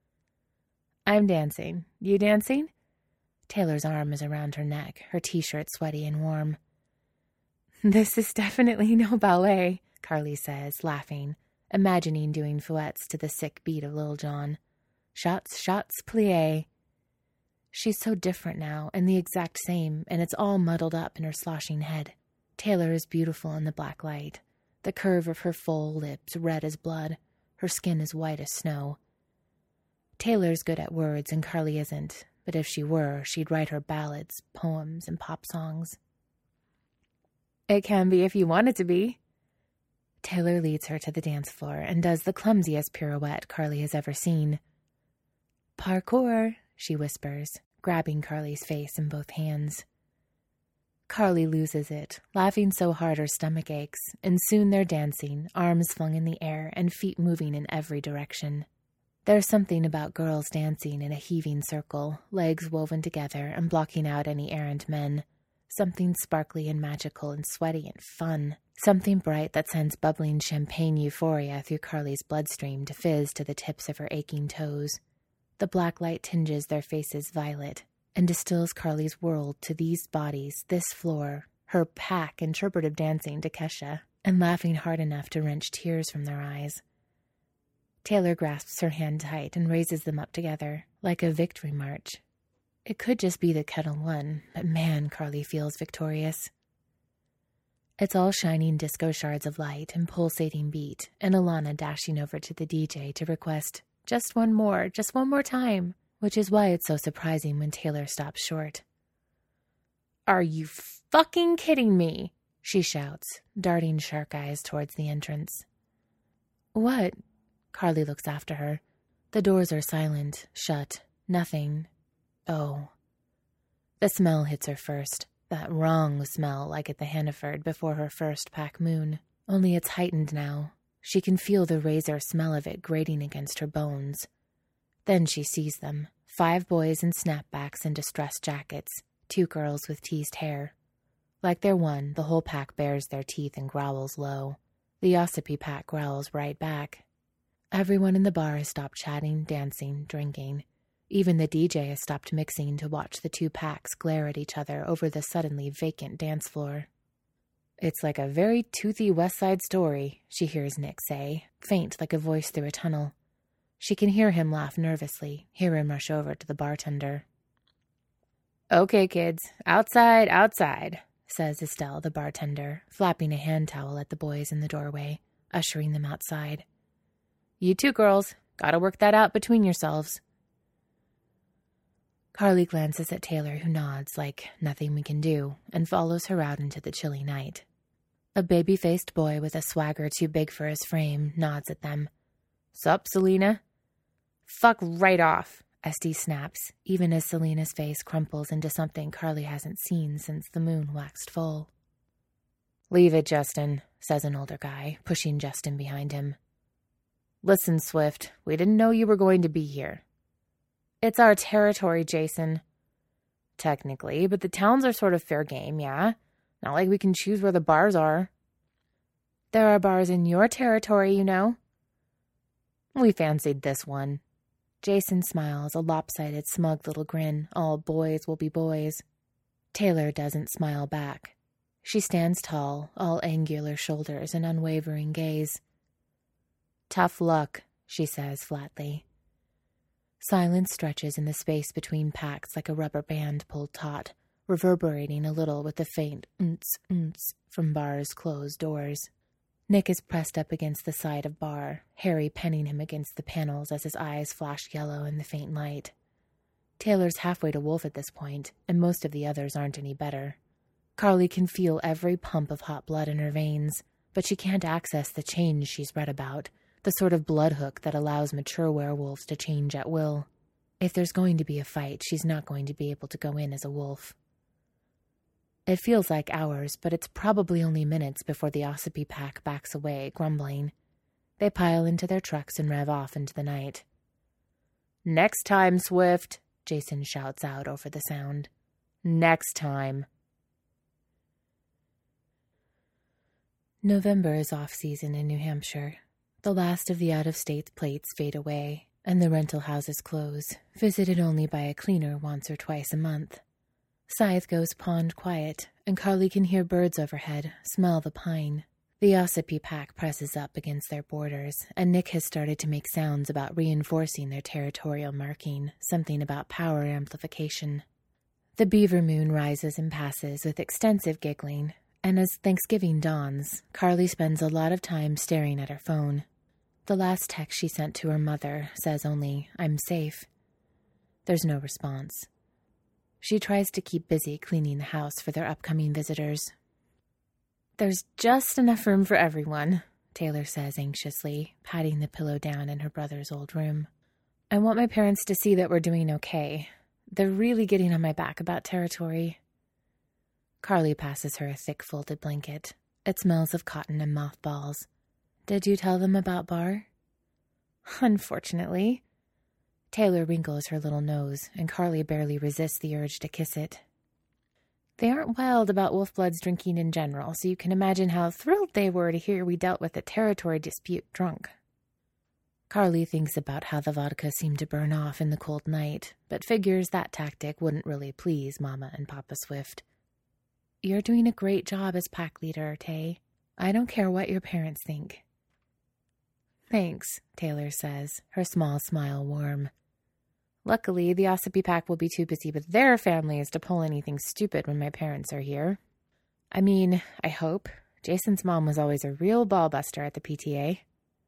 Speaker 1: I'm dancing. You dancing? Taylor's arm is around her neck, her t-shirt sweaty and warm. This is definitely no ballet, Carly says, laughing, imagining doing fouettes to the sick beat of Lil Jon. Shots, shots, plie. She's so different now, and the exact same, and it's all muddled up in her sloshing head. Taylor is beautiful in the black light, the curve of her full lips red as blood, her skin as white as snow. Taylor's good at words and Carly isn't, but if she were, she'd write her ballads, poems, and pop songs. It can be if you want it to be. Taylor leads her to the dance floor and does the clumsiest pirouette Carly has ever seen. Parkour, she whispers, grabbing Carly's face in both hands. Carly loses it, laughing so hard her stomach aches, and soon they're dancing, arms flung in the air and feet moving in every direction. There's something about girls dancing in a heaving circle, legs woven together and blocking out any errant men. Something sparkly and magical and sweaty and fun. Something bright that sends bubbling champagne euphoria through Carly's bloodstream to fizz to the tips of her aching toes. The black light tinges their faces violet and distills Carly's world to these bodies, this floor, her pack interpretive dancing to Kesha, and laughing hard enough to wrench tears from their eyes. Taylor grasps her hand tight and raises them up together, like a victory march. It could just be the Kettle One, but man, Carly feels victorious. It's all shining disco shards of light and pulsating beat, and Alana dashing over to the DJ to request, just one more time, which is why it's so surprising when Taylor stops short. Are you fucking kidding me? she shouts, darting shark eyes towards the entrance. What? Carly looks after her. The doors are silent, shut, nothing. Oh. The smell hits her first, that wrong smell like at the Hannaford before her first pack moon. Only it's heightened now. She can feel the razor smell of it grating against her bones. Then she sees them. 5 boys in snapbacks and distressed jackets, 2 girls with teased hair. Like their one, the whole pack bares their teeth and growls low. The Ossipee pack growls right back. Everyone in the bar has stopped chatting, dancing, drinking. Even the DJ has stopped mixing to watch the 2 packs glare at each other over the suddenly vacant dance floor. It's like a very toothy West Side Story, she hears Nick say, faint like a voice through a tunnel. She can hear him laugh nervously, hear him rush over to the bartender. Okay, kids, outside, outside, says Estelle, the bartender, flapping a hand towel at the boys in the doorway, ushering them outside. You 2 girls, gotta work that out between yourselves. Carly glances at Taylor, who nods like nothing we can do, and follows her out into the chilly night. A baby-faced boy with a swagger too big for his frame nods at them. Sup, Selena? Fuck right off, Esty snaps, even as Selena's face crumples into something Carly hasn't seen since the moon waxed full. Leave it, Justin, says an older guy, pushing Justin behind him. Listen, Swift, we didn't know you were going to be here. It's our territory, Jason. Technically, but the towns are sort of fair game, yeah? Not like we can choose where the bars are. There are bars in your territory, you know. We fancied this one. Jason smiles, a lopsided, smug little grin. All boys will be boys. Taylor doesn't smile back. She stands tall, all angular shoulders and unwavering gaze. Tough luck, she says flatly. Silence stretches in the space between packs like a rubber band pulled taut, reverberating a little with the faint oonts from bar's closed doors. Nick is pressed up against the side of bar, Harry penning him against the panels as his eyes flash yellow in the faint light. Taylor's halfway to Wolf at this point, and most of the others aren't any better. Carly can feel every pump of hot blood in her veins, but she can't access the change she's read about, the sort of blood hook that allows mature werewolves to change at will. If there's going to be a fight, she's not going to be able to go in as a wolf. It feels like hours, but it's probably only minutes before the Ossipee pack backs away, grumbling. They pile into their trucks and rev off into the night. Next time, Swift, Jason shouts out over the sound. Next time. November is off-season in New Hampshire. The last of the out-of-state plates fade away, and the rental houses close, visited only by a cleaner once or twice a month. Scythe goes pond quiet, and Carly can hear birds overhead, smell the pine. The Ossipee pack presses up against their borders, and Nick has started to make sounds about reinforcing their territorial marking, something about power amplification. The beaver moon rises and passes with extensive giggling, and as Thanksgiving dawns, Carly spends a lot of time staring at her phone. The last text she sent to her mother says only, "I'm safe." There's no response. She tries to keep busy cleaning the house for their upcoming visitors. There's just enough room for everyone, Taylor says anxiously, patting the pillow down in her brother's old room. I want my parents to see that we're doing okay. They're really getting on my back about territory. Carly passes her a thick folded blanket. It smells of cotton and mothballs. Did you tell them about Bar? Unfortunately. Taylor wrinkles her little nose, and Carly barely resists the urge to kiss it. They aren't wild about Wolfbloods drinking in general, so you can imagine how thrilled they were to hear we dealt with a territory dispute drunk. Carly thinks about how the vodka seemed to burn off in the cold night, but figures that tactic wouldn't really please Mama and Papa Swift. You're doing a great job as pack leader, Tay. I don't care what your parents think. Thanks, Taylor says, her small smile warm. Luckily, the Ossipee pack will be too busy with their families to pull anything stupid when my parents are here. I mean, I hope. Jason's mom was always a real ball-buster at the PTA.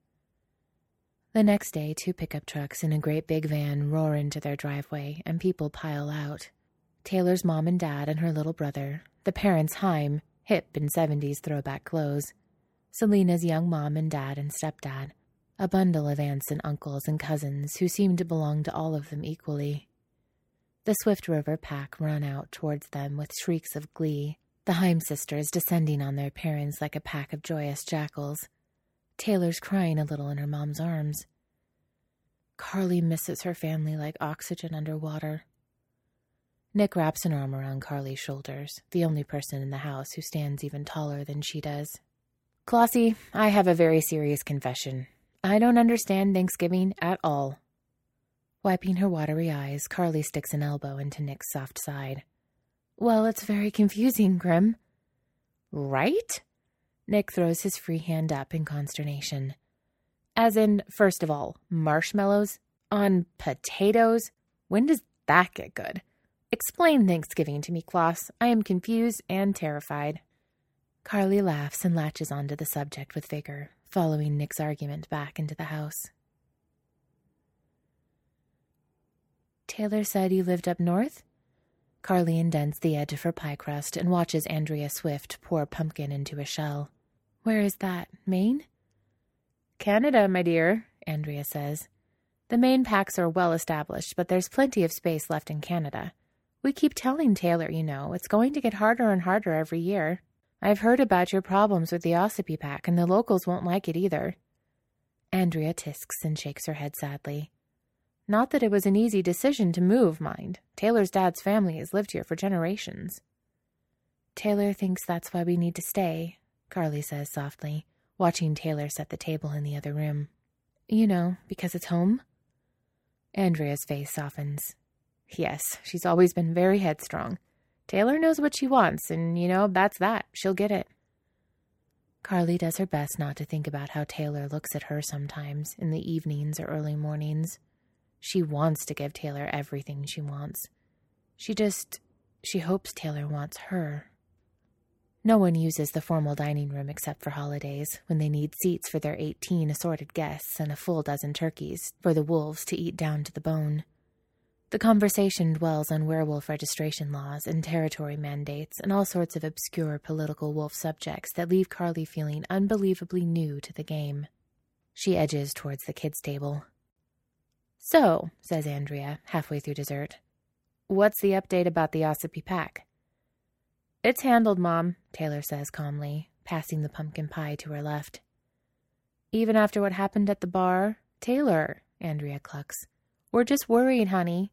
Speaker 1: The next day, 2 pickup trucks and a great big van roar into their driveway, and people pile out. Taylor's mom and dad and her little brother, the parents Haim, hip in 70s throwback clothes, Selena's young mom and dad and stepdad, a bundle of aunts and uncles and cousins who seemed to belong to all of them equally. The Swift River pack ran out towards them with shrieks of glee, the Heim sisters descending on their parents like a pack of joyous jackals. Taylor's crying a little in her mom's arms. Carly misses her family like oxygen underwater. Nick wraps an arm around Carly's shoulders, the only person in the house who stands even taller than she does. Clossie, I have a very serious confession. I don't understand Thanksgiving at all. Wiping her watery eyes, Carly sticks an elbow into Nick's soft side. Well, it's very confusing, Grim. Right? Nick throws his free hand up in consternation. As in, first of all, marshmallows on potatoes? When does that get good? Explain Thanksgiving to me, Klaus. I am confused and terrified. Carly laughs and latches onto the subject with vigor, following Nick's argument back into the house. Taylor said you lived up north? Carly indents the edge of her pie crust and watches Andrea Swift pour pumpkin into a shell. Where is that, Maine? Canada, my dear, Andrea says. The Maine packs are well established, but there's plenty of space left in Canada. We keep telling Taylor, it's going to get harder and harder every year. I've heard about your problems with the Ossipee pack, and the locals won't like it either. Andrea tisks and shakes her head sadly. Not that it was an easy decision to move, mind. Taylor's dad's family has lived here for generations. Taylor thinks that's why we need to stay, Carly says softly, watching Taylor set the table in the other room. Because it's home? Andrea's face softens. Yes, she's always been very headstrong. Taylor knows what she wants, and, that's that. She'll get it. Carly does her best not to think about how Taylor looks at her sometimes, in the evenings or early mornings. She wants to give Taylor everything she wants. She hopes Taylor wants her. No one uses the formal dining room except for holidays, when they need seats for their 18 assorted guests and a full dozen turkeys for the wolves to eat down to the bone. The conversation dwells on werewolf registration laws and territory mandates and all sorts of obscure political wolf subjects that leave Carly feeling unbelievably new to the game. She edges towards the kids' table. So, says Andrea, halfway through dessert, what's the update about the Ossipee pack? It's handled, Mom, Taylor says calmly, passing the pumpkin pie to her left. Even after what happened at the bar? Taylor, Andrea clucks. We're just worried, honey.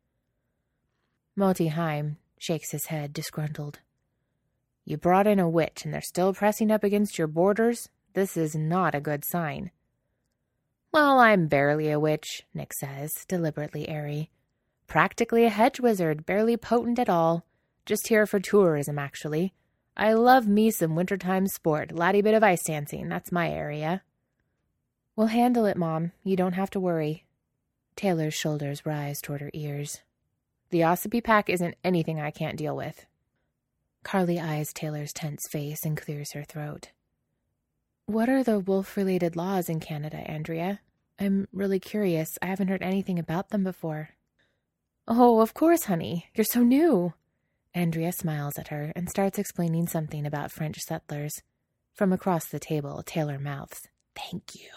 Speaker 1: Moti Heim shakes his head, disgruntled. You brought in a witch, and they're still pressing up against your borders? This is not a good sign. Well, I'm barely a witch, Nick says, deliberately airy. Practically a hedge wizard, barely potent at all. Just here for tourism, actually. I love me some wintertime sport, laddie bit of ice dancing, that's my area. We'll handle it, Mom. You don't have to worry. Taylor's shoulders rise toward her ears. The Ossipee pack isn't anything I can't deal with. Carly eyes Taylor's tense face and clears her throat. What are the wolf-related laws in Canada, Andrea? I'm really curious. I haven't heard anything about them before. Oh, of course, honey. You're so new. Andrea smiles at her and starts explaining something about French settlers. From across the table, Taylor mouths, Thank you.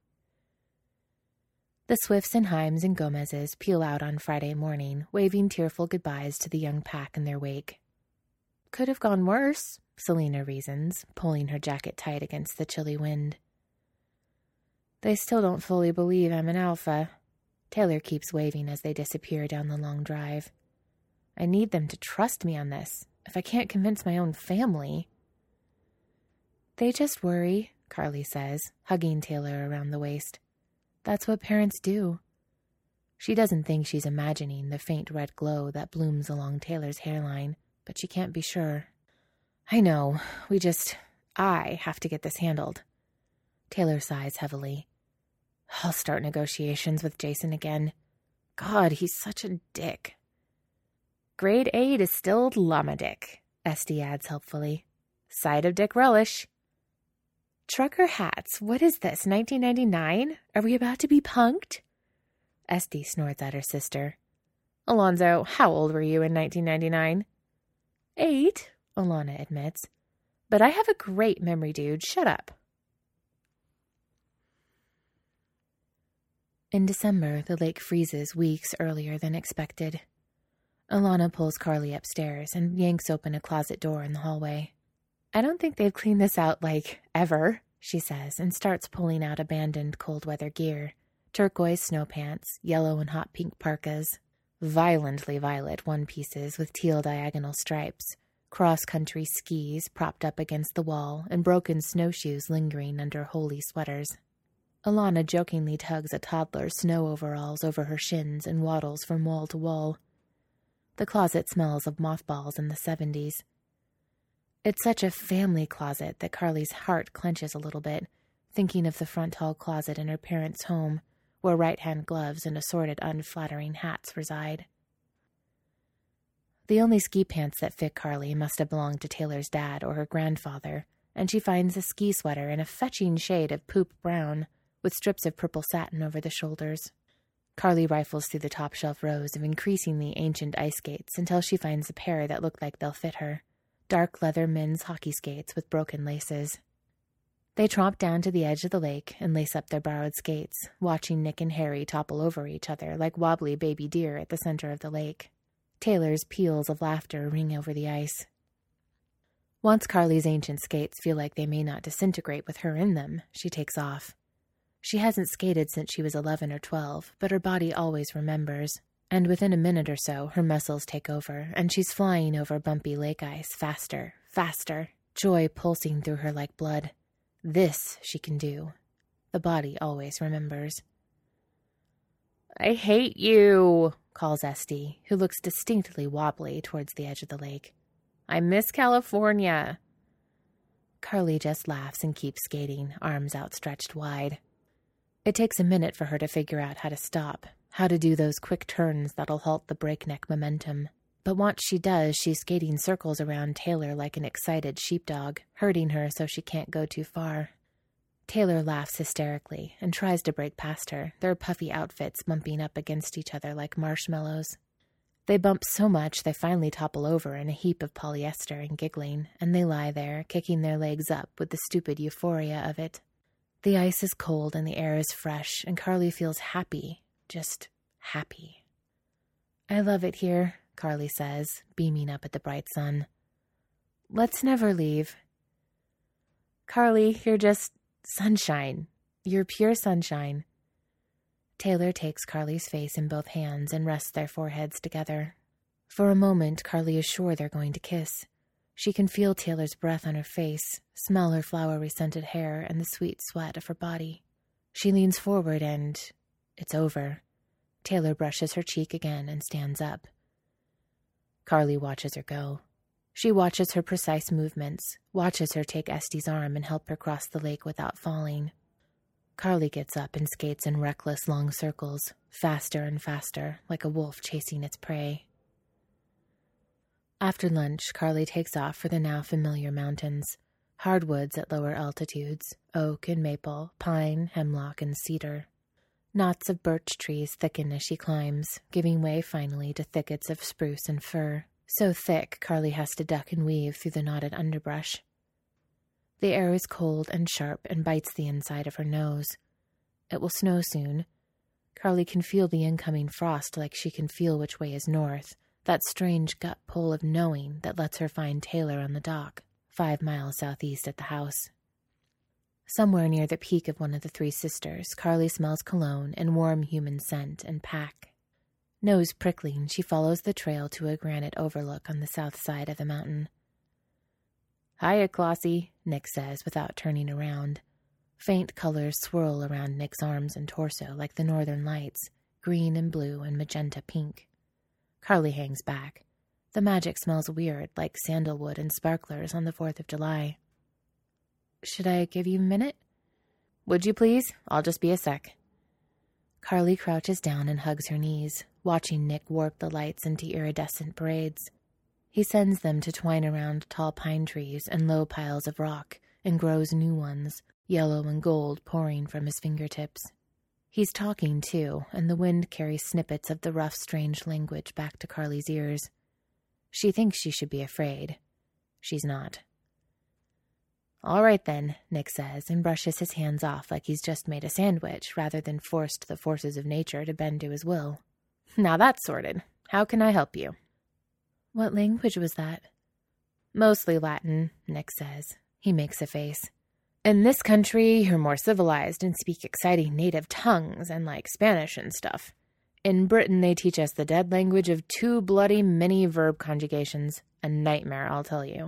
Speaker 1: The Swifts and Heims and Gomez's peel out on Friday morning, waving tearful goodbyes to the young pack in their wake. Could have gone worse, Selena reasons, pulling her jacket tight against the chilly wind. They still don't fully believe I'm an alpha. Taylor keeps waving as they disappear down the long drive. I need them to trust me on this, if I can't convince my own family. They just worry, Carly says, hugging Taylor around the waist. That's what parents do. She doesn't think she's imagining the faint red glow that blooms along Taylor's hairline, but she can't be sure. I know. I have to get this handled. Taylor sighs heavily. I'll start negotiations with Jason again. God, he's such a dick. Grade A distilled llama dick, Esty adds helpfully. Side of dick relish. Trucker hats, what is this, 1999? Are we about to be punked? Esty snorts at her sister. Alonzo, how old were you in 1999? 8, Alana admits. But I have a great memory, dude. Shut up. In December, the lake freezes weeks earlier than expected. Alana pulls Carly upstairs and yanks open a closet door in the hallway. I don't think they've cleaned this out, ever, she says, and starts pulling out abandoned cold-weather gear. Turquoise snow pants, yellow and hot pink parkas, violently violet one-pieces with teal diagonal stripes, cross-country skis propped up against the wall, and broken snowshoes lingering under holey sweaters. Alana jokingly tugs a toddler's snow overalls over her shins and waddles from wall to wall. The closet smells of mothballs in the 70s. It's such a family closet that Carly's heart clenches a little bit, thinking of the front hall closet in her parents' home, where right-hand gloves and assorted unflattering hats reside. The only ski pants that fit Carly must have belonged to Taylor's dad or her grandfather, and she finds a ski sweater in a fetching shade of poop brown, with strips of purple satin over the shoulders. Carly rifles through the top-shelf rows of increasingly ancient ice skates until she finds a pair that look like they'll fit her. Dark leather men's hockey skates with broken laces. They tromp down to the edge of the lake and lace up their borrowed skates, watching Nick and Harry topple over each other like wobbly baby deer at the center of the lake. Taylor's peals of laughter ring over the ice. Once Carly's ancient skates feel like they may not disintegrate with her in them, she takes off. She hasn't skated since she was 11 or 12, but her body always remembers. And within a minute or so, her muscles take over, and she's flying over bumpy lake ice, faster, faster, joy pulsing through her like blood. This she can do. The body always remembers. I hate you, calls Esty, who looks distinctly wobbly towards the edge of the lake. I miss California. Carly just laughs and keeps skating, arms outstretched wide. It takes a minute for her to figure out how to stop, how to do those quick turns that'll halt the breakneck momentum. But once she does, she's skating circles around Taylor like an excited sheepdog, hurting her so she can't go too far. Taylor laughs hysterically and tries to break past her, their puffy outfits bumping up against each other like marshmallows. They bump so much they finally topple over in a heap of polyester and giggling, and they lie there, kicking their legs up with the stupid euphoria of it. The ice is cold and the air is fresh, and Carly feels happy. Just happy. I love it here, Carly says, beaming up at the bright sun. Let's never leave. Carly, you're just sunshine. You're pure sunshine. Taylor takes Carly's face in both hands and rests their foreheads together. For a moment, Carly is sure they're going to kiss. She can feel Taylor's breath on her face, smell her flowery-scented hair, and the sweet sweat of her body. She leans forward and it's over. Taylor brushes her cheek again and stands up. Carly watches her go. She watches her precise movements, watches her take Esty's arm and help her cross the lake without falling. Carly gets up and skates in reckless long circles, faster and faster, like a wolf chasing its prey. After lunch, Carly takes off for the now familiar mountains. Hardwoods at lower altitudes, oak and maple, pine, hemlock, and cedar. Knots of birch trees thicken as she climbs, giving way finally to thickets of spruce and fir, so thick Carly has to duck and weave through the knotted underbrush. The air is cold and sharp and bites the inside of her nose. It will snow soon. Carly can feel the incoming frost like she can feel which way is north, that strange gut pull of knowing that lets her find Taylor on the dock, 5 miles southeast at the house. Somewhere near the peak of one of the Three Sisters, Carly smells cologne and warm human scent and pack. Nose prickling, she follows the trail to a granite overlook on the south side of the mountain. "Hiya, Clossie," Nick says without turning around. Faint colors swirl around Nick's arms and torso like the northern lights, green and blue and magenta pink. Carly hangs back. The magic smells weird, like sandalwood and sparklers on the 4th of July. "Should I give you a minute?" "Would you please? I'll just be a sec." Carly crouches down and hugs her knees, watching Nick warp the lights into iridescent braids. He sends them to twine around tall pine trees and low piles of rock, and grows new ones, yellow and gold pouring from his fingertips. He's talking, too, and the wind carries snippets of the rough, strange language back to Carly's ears. She thinks she should be afraid. She's not. All right then, Nick says, and brushes his hands off like he's just made a sandwich rather than forced the forces of nature to bend to his will. Now that's sorted. How can I help you? What language was that? Mostly Latin, Nick says. He makes a face. In this country, you're more civilized and speak exciting native tongues and like Spanish and stuff. In Britain, they teach us the dead language of 2 bloody mini verb conjugations. A nightmare, I'll tell you.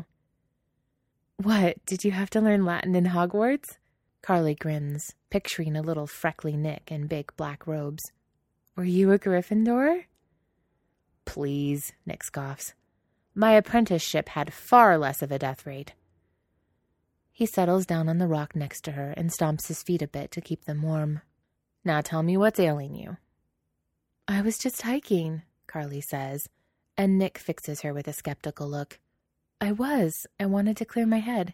Speaker 1: What, did you have to learn Latin in Hogwarts? Carly grins, picturing a little freckly Nick in big black robes. Were you a Gryffindor? Please, Nick scoffs. My apprenticeship had far less of a death rate. He settles down on the rock next to her and stomps his feet a bit to keep them warm. Now tell me what's ailing you. I was just hiking, Carly says, and Nick fixes her with a skeptical look. I wanted to clear my head.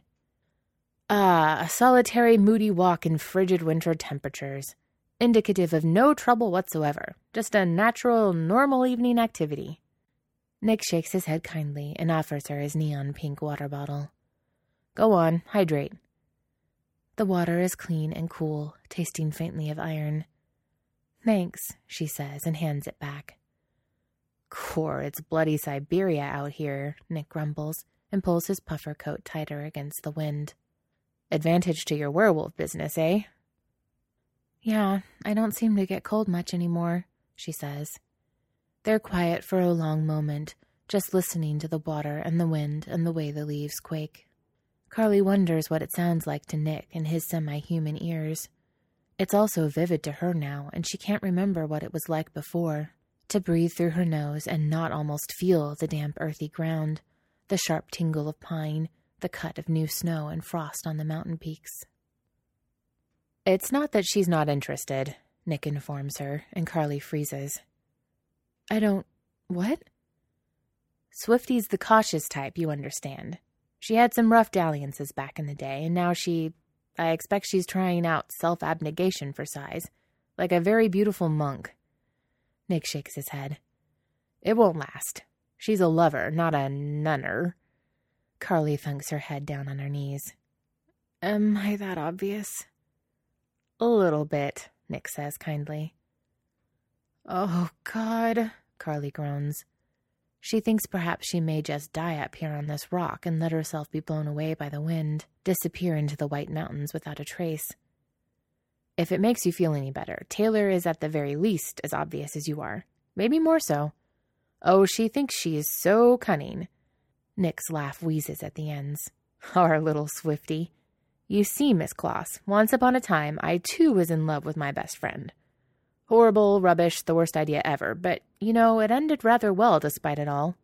Speaker 1: A solitary, moody walk in frigid winter temperatures. Indicative of no trouble whatsoever. Just a natural, normal evening activity. Nick shakes his head kindly and offers her his neon pink water bottle. Go on, hydrate. The water is clean and cool, tasting faintly of iron. Thanks, she says and hands it back. Core, it's bloody Siberia out here, Nick grumbles and pulls his puffer coat tighter against the wind. Advantage to your werewolf business, eh? Yeah, I don't seem to get cold much anymore, she says. They're quiet for a long moment, just listening to the water and the wind and the way the leaves quake. Carly wonders what it sounds like to Nick in his semi-human ears. It's all so vivid to her now, and she can't remember what it was like before. To breathe through her nose and not almost feel the damp earthy ground, the sharp tingle of pine, the cut of new snow and frost on the mountain peaks. It's not that she's not interested, Nick informs her, and Carly freezes. What? Swifty's the cautious type, you understand. She had some rough dalliances back in the day, and now I expect she's trying out self-abnegation for size, like a very beautiful monk. Nick shakes his head. It won't last. She's a lover, not a nunner. Carly thunks her head down on her knees. Am I that obvious? A little bit, Nick says kindly. Oh, God, Carly groans. She thinks perhaps she may just die up here on this rock and let herself be blown away by the wind, disappear into the White Mountains without a trace. If it makes you feel any better, Taylor is at the very least as obvious as you are. Maybe more so. Oh, she thinks she is so cunning. Nick's laugh wheezes at the ends. Our little Swifty. You see, Miss Kloss, once upon a time, I too was in love with my best friend. Horrible, rubbish, the worst idea ever, but, it ended rather well despite it all.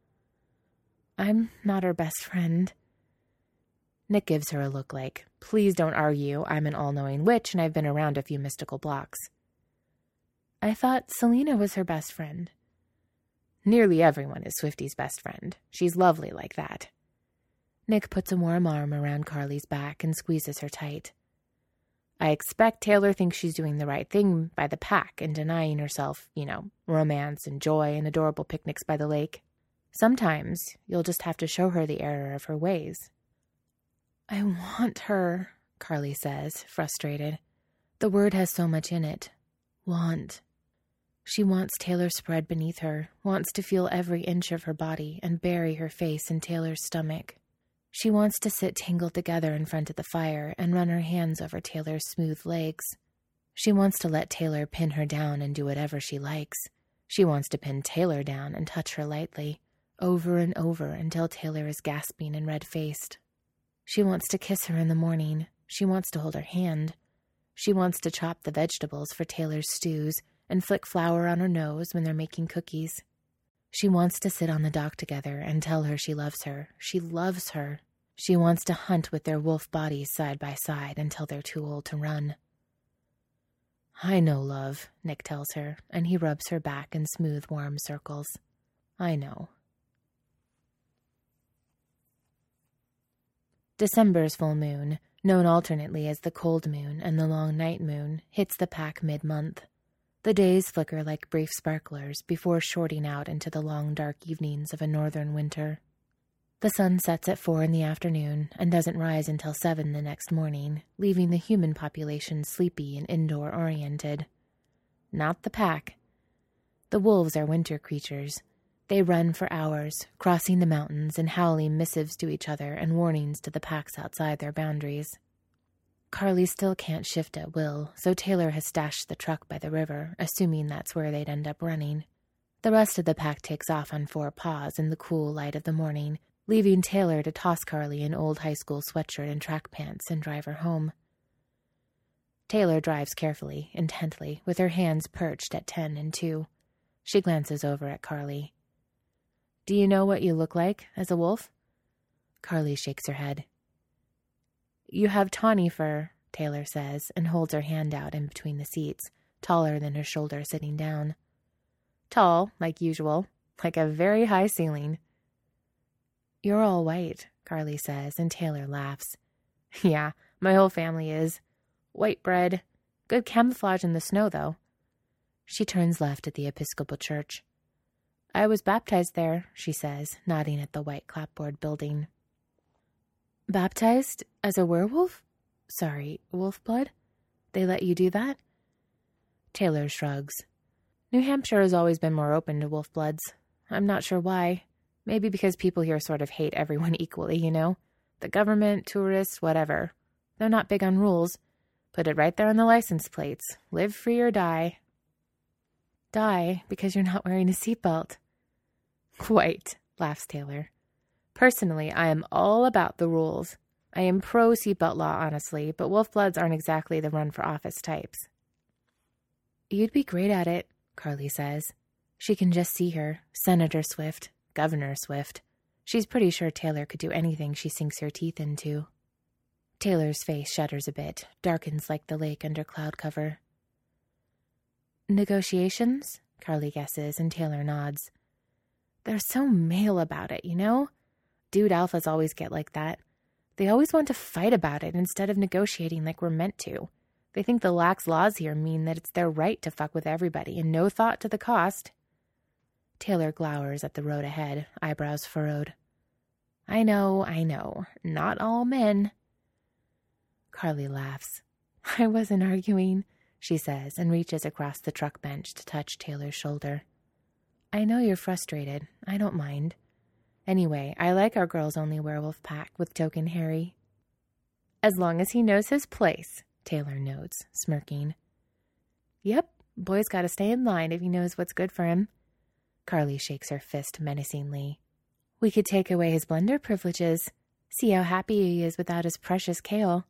Speaker 1: I'm not her best friend. Nick gives her a look like, please don't argue, I'm an all-knowing witch and I've been around a few mystical blocks. I thought Selena was her best friend. Nearly everyone is Swifty's best friend. She's lovely like that. Nick puts a warm arm around Carly's back and squeezes her tight. I expect Taylor thinks she's doing the right thing by the pack and denying herself, romance and joy and adorable picnics by the lake. Sometimes you'll just have to show her the error of her ways. I want her, Carly says, frustrated. The word has so much in it. Want. She wants Taylor spread beneath her, wants to feel every inch of her body and bury her face in Taylor's stomach. She wants to sit tangled together in front of the fire and run her hands over Taylor's smooth legs. She wants to let Taylor pin her down and do whatever she likes. She wants to pin Taylor down and touch her lightly, over and over until Taylor is gasping and red-faced. She wants to kiss her in the morning. She wants to hold her hand. She wants to chop the vegetables for Taylor's stews and flick flour on her nose when they're making cookies. She wants to sit on the dock together and tell her she loves her. She loves her. She wants to hunt with their wolf bodies side by side until they're too old to run. I know, love, Nick tells her, and he rubs her back in smooth, warm circles. I know. December's full moon, known alternately as the cold moon and the long night moon, hits the pack mid-month. The days flicker like brief sparklers before shorting out into the long dark evenings of a northern winter. The sun sets at 4 in the afternoon and doesn't rise until 7 the next morning, leaving the human population sleepy and indoor-oriented. Not the pack. The wolves are winter creatures. They run for hours, crossing the mountains and howling missives to each other and warnings to the packs outside their boundaries. Carly still can't shift at will, so Taylor has stashed the truck by the river, assuming that's where they'd end up running. The rest of the pack takes off on 4 paws in the cool light of the morning, leaving Taylor to toss Carly an old high school sweatshirt and track pants and drive her home. Taylor drives carefully, intently, with her hands perched at 10 and 2. She glances over at Carly. "Do you know what you look like as a wolf?" Carly shakes her head. "You have tawny fur," Taylor says, and holds her hand out in between the seats, taller than her shoulder sitting down. "Tall, like usual, like a very high ceiling." "You're all white," Carly says, and Taylor laughs. "Yeah, my whole family is. White bread. Good camouflage in the snow, though." She turns left at the Episcopal Church. "I was baptized there," she says, nodding at the white clapboard building. "Baptized as a werewolf? Sorry, wolf blood? They let you do that?" Taylor shrugs. "New Hampshire has always been more open to wolf bloods. I'm not sure why. Maybe because people here sort of hate everyone equally, you know? The government, tourists, whatever. They're not big on rules. Put it right there on the license plates. Live free or die." "Die because you're not wearing a seatbelt." "Quite," laughs Taylor. "Personally, I am all about the rules. I am pro-seatbelt law, honestly, but wolf bloods aren't exactly the run-for-office types." "You'd be great at it," Carly says. She can just see her, Senator Swift, Governor Swift. She's pretty sure Taylor could do anything she sinks her teeth into. Taylor's face shudders a bit, darkens like the lake under cloud cover. "Negotiations?" Carly guesses, and Taylor nods. "They're so male about it, you know? Dude alphas always get like that. They always want to fight about it instead of negotiating like we're meant to. They think the lax laws here mean that it's their right to fuck with everybody and no thought to the cost." Taylor glowers at the road ahead, eyebrows furrowed. I know. Not all men." Carly laughs. "I wasn't arguing," she says, and reaches across the truck bench to touch Taylor's shoulder. "I know you're frustrated. I don't mind. Anyway, I like our girls-only werewolf pack with Token Harry." "As long as he knows his place," Taylor notes, smirking. "Yep, boy's gotta stay in line if he knows what's good for him." Carly shakes her fist menacingly. "We could take away his blender privileges. See how happy he is without his precious kale."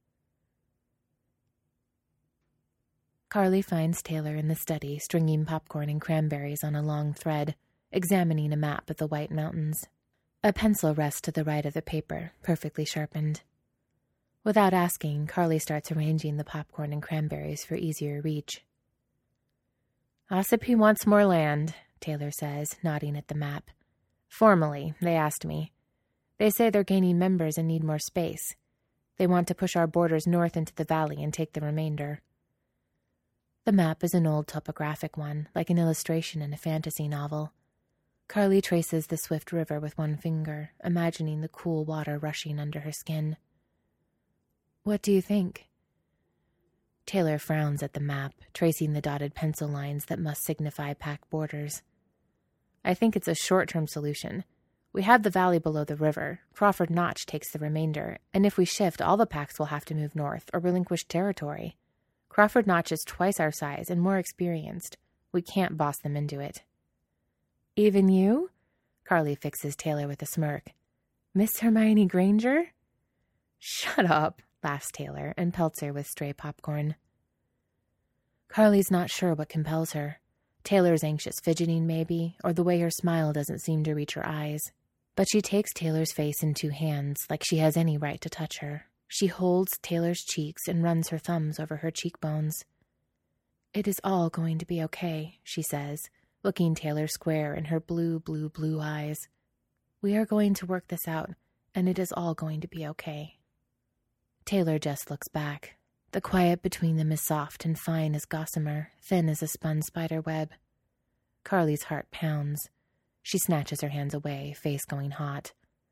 Speaker 1: Carly finds Taylor in the study, stringing popcorn and cranberries on a long thread, examining a map of the White Mountains. A pencil rests to the right of the paper, perfectly sharpened. Without asking, Carly starts arranging the popcorn and cranberries for easier reach. "Ossipee wants more land," Taylor says, nodding at the map. "Formally, they asked me. They say they're gaining members and need more space. They want to push our borders north into the valley and take the remainder." The map is an old topographic one, like an illustration in a fantasy novel. Carly traces the swift river with one finger, imagining the cool water rushing under her skin. "What do you think?" Taylor frowns at the map, tracing the dotted pencil lines that must signify pack borders. "I think it's a short-term solution. We have the valley below the river. Crawford Notch takes the remainder, and if we shift, all the packs will have to move north or relinquish territory. Crawford Notch is twice our size and more experienced. We can't boss them into it." "Even you?" Carly fixes Taylor with a smirk. "Miss Hermione Granger?" "Shut up," laughs Taylor and pelts her with stray popcorn. Carly's not sure what compels her. Taylor's anxious fidgeting, maybe, or the way her smile doesn't seem to reach her eyes. But she takes Taylor's face in 2 hands, like she has any right to touch her. She holds Taylor's cheeks and runs her thumbs over her cheekbones. "It is all going to be okay," she says, looking Taylor square in her blue eyes. "We are going to work this out, and it is all going to be okay." Taylor just looks back. The quiet between them is soft and fine as gossamer, thin as a spun spider web. Carly's heart pounds. She snatches her hands away, face going hot.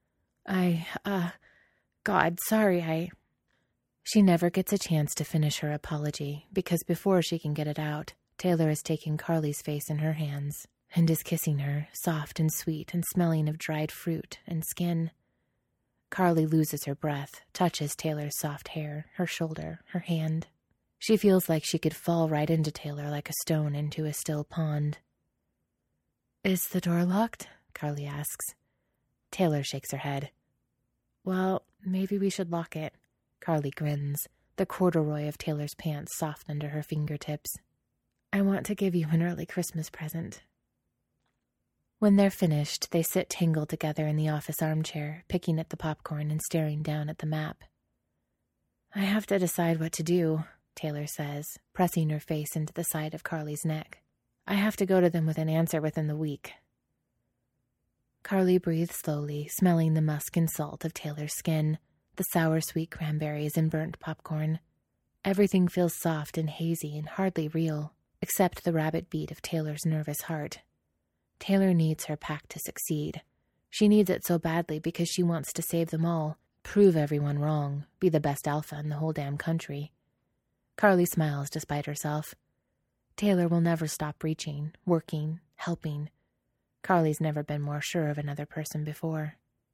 Speaker 1: God, sorry, She never gets a chance to finish her apology, because before she can get it out, Taylor has taken Carly's face in her hands and is kissing her, soft and sweet and smelling of dried fruit and skin. Carly loses her breath, touches Taylor's soft hair, her shoulder, her hand. She feels like she could fall right into Taylor like a stone into a still pond. "Is the door locked?" Carly asks. Taylor shakes her head. "Well, maybe we should lock it." Carly grins, the corduroy of Taylor's pants soft under her fingertips. "I want to give you an early Christmas present." When they're finished, they sit tangled together in the office armchair, picking at the popcorn and staring down at the map. "I have to decide what to do," Taylor says, pressing her face into the side of Carly's neck. "I have to go to them with an answer within the week." Carly breathes slowly, smelling the musk and salt of Taylor's skin, the sour sweet cranberries and burnt popcorn. Everything feels soft and hazy and hardly real, except the rabbit beat of Taylor's nervous heart. Taylor needs her pack to succeed. She needs it so badly because she wants to save them all, prove everyone wrong, be the best alpha in the whole damn country. Carly smiles despite herself. Taylor will never stop reaching, working, helping. Carly's never been more sure of another person before.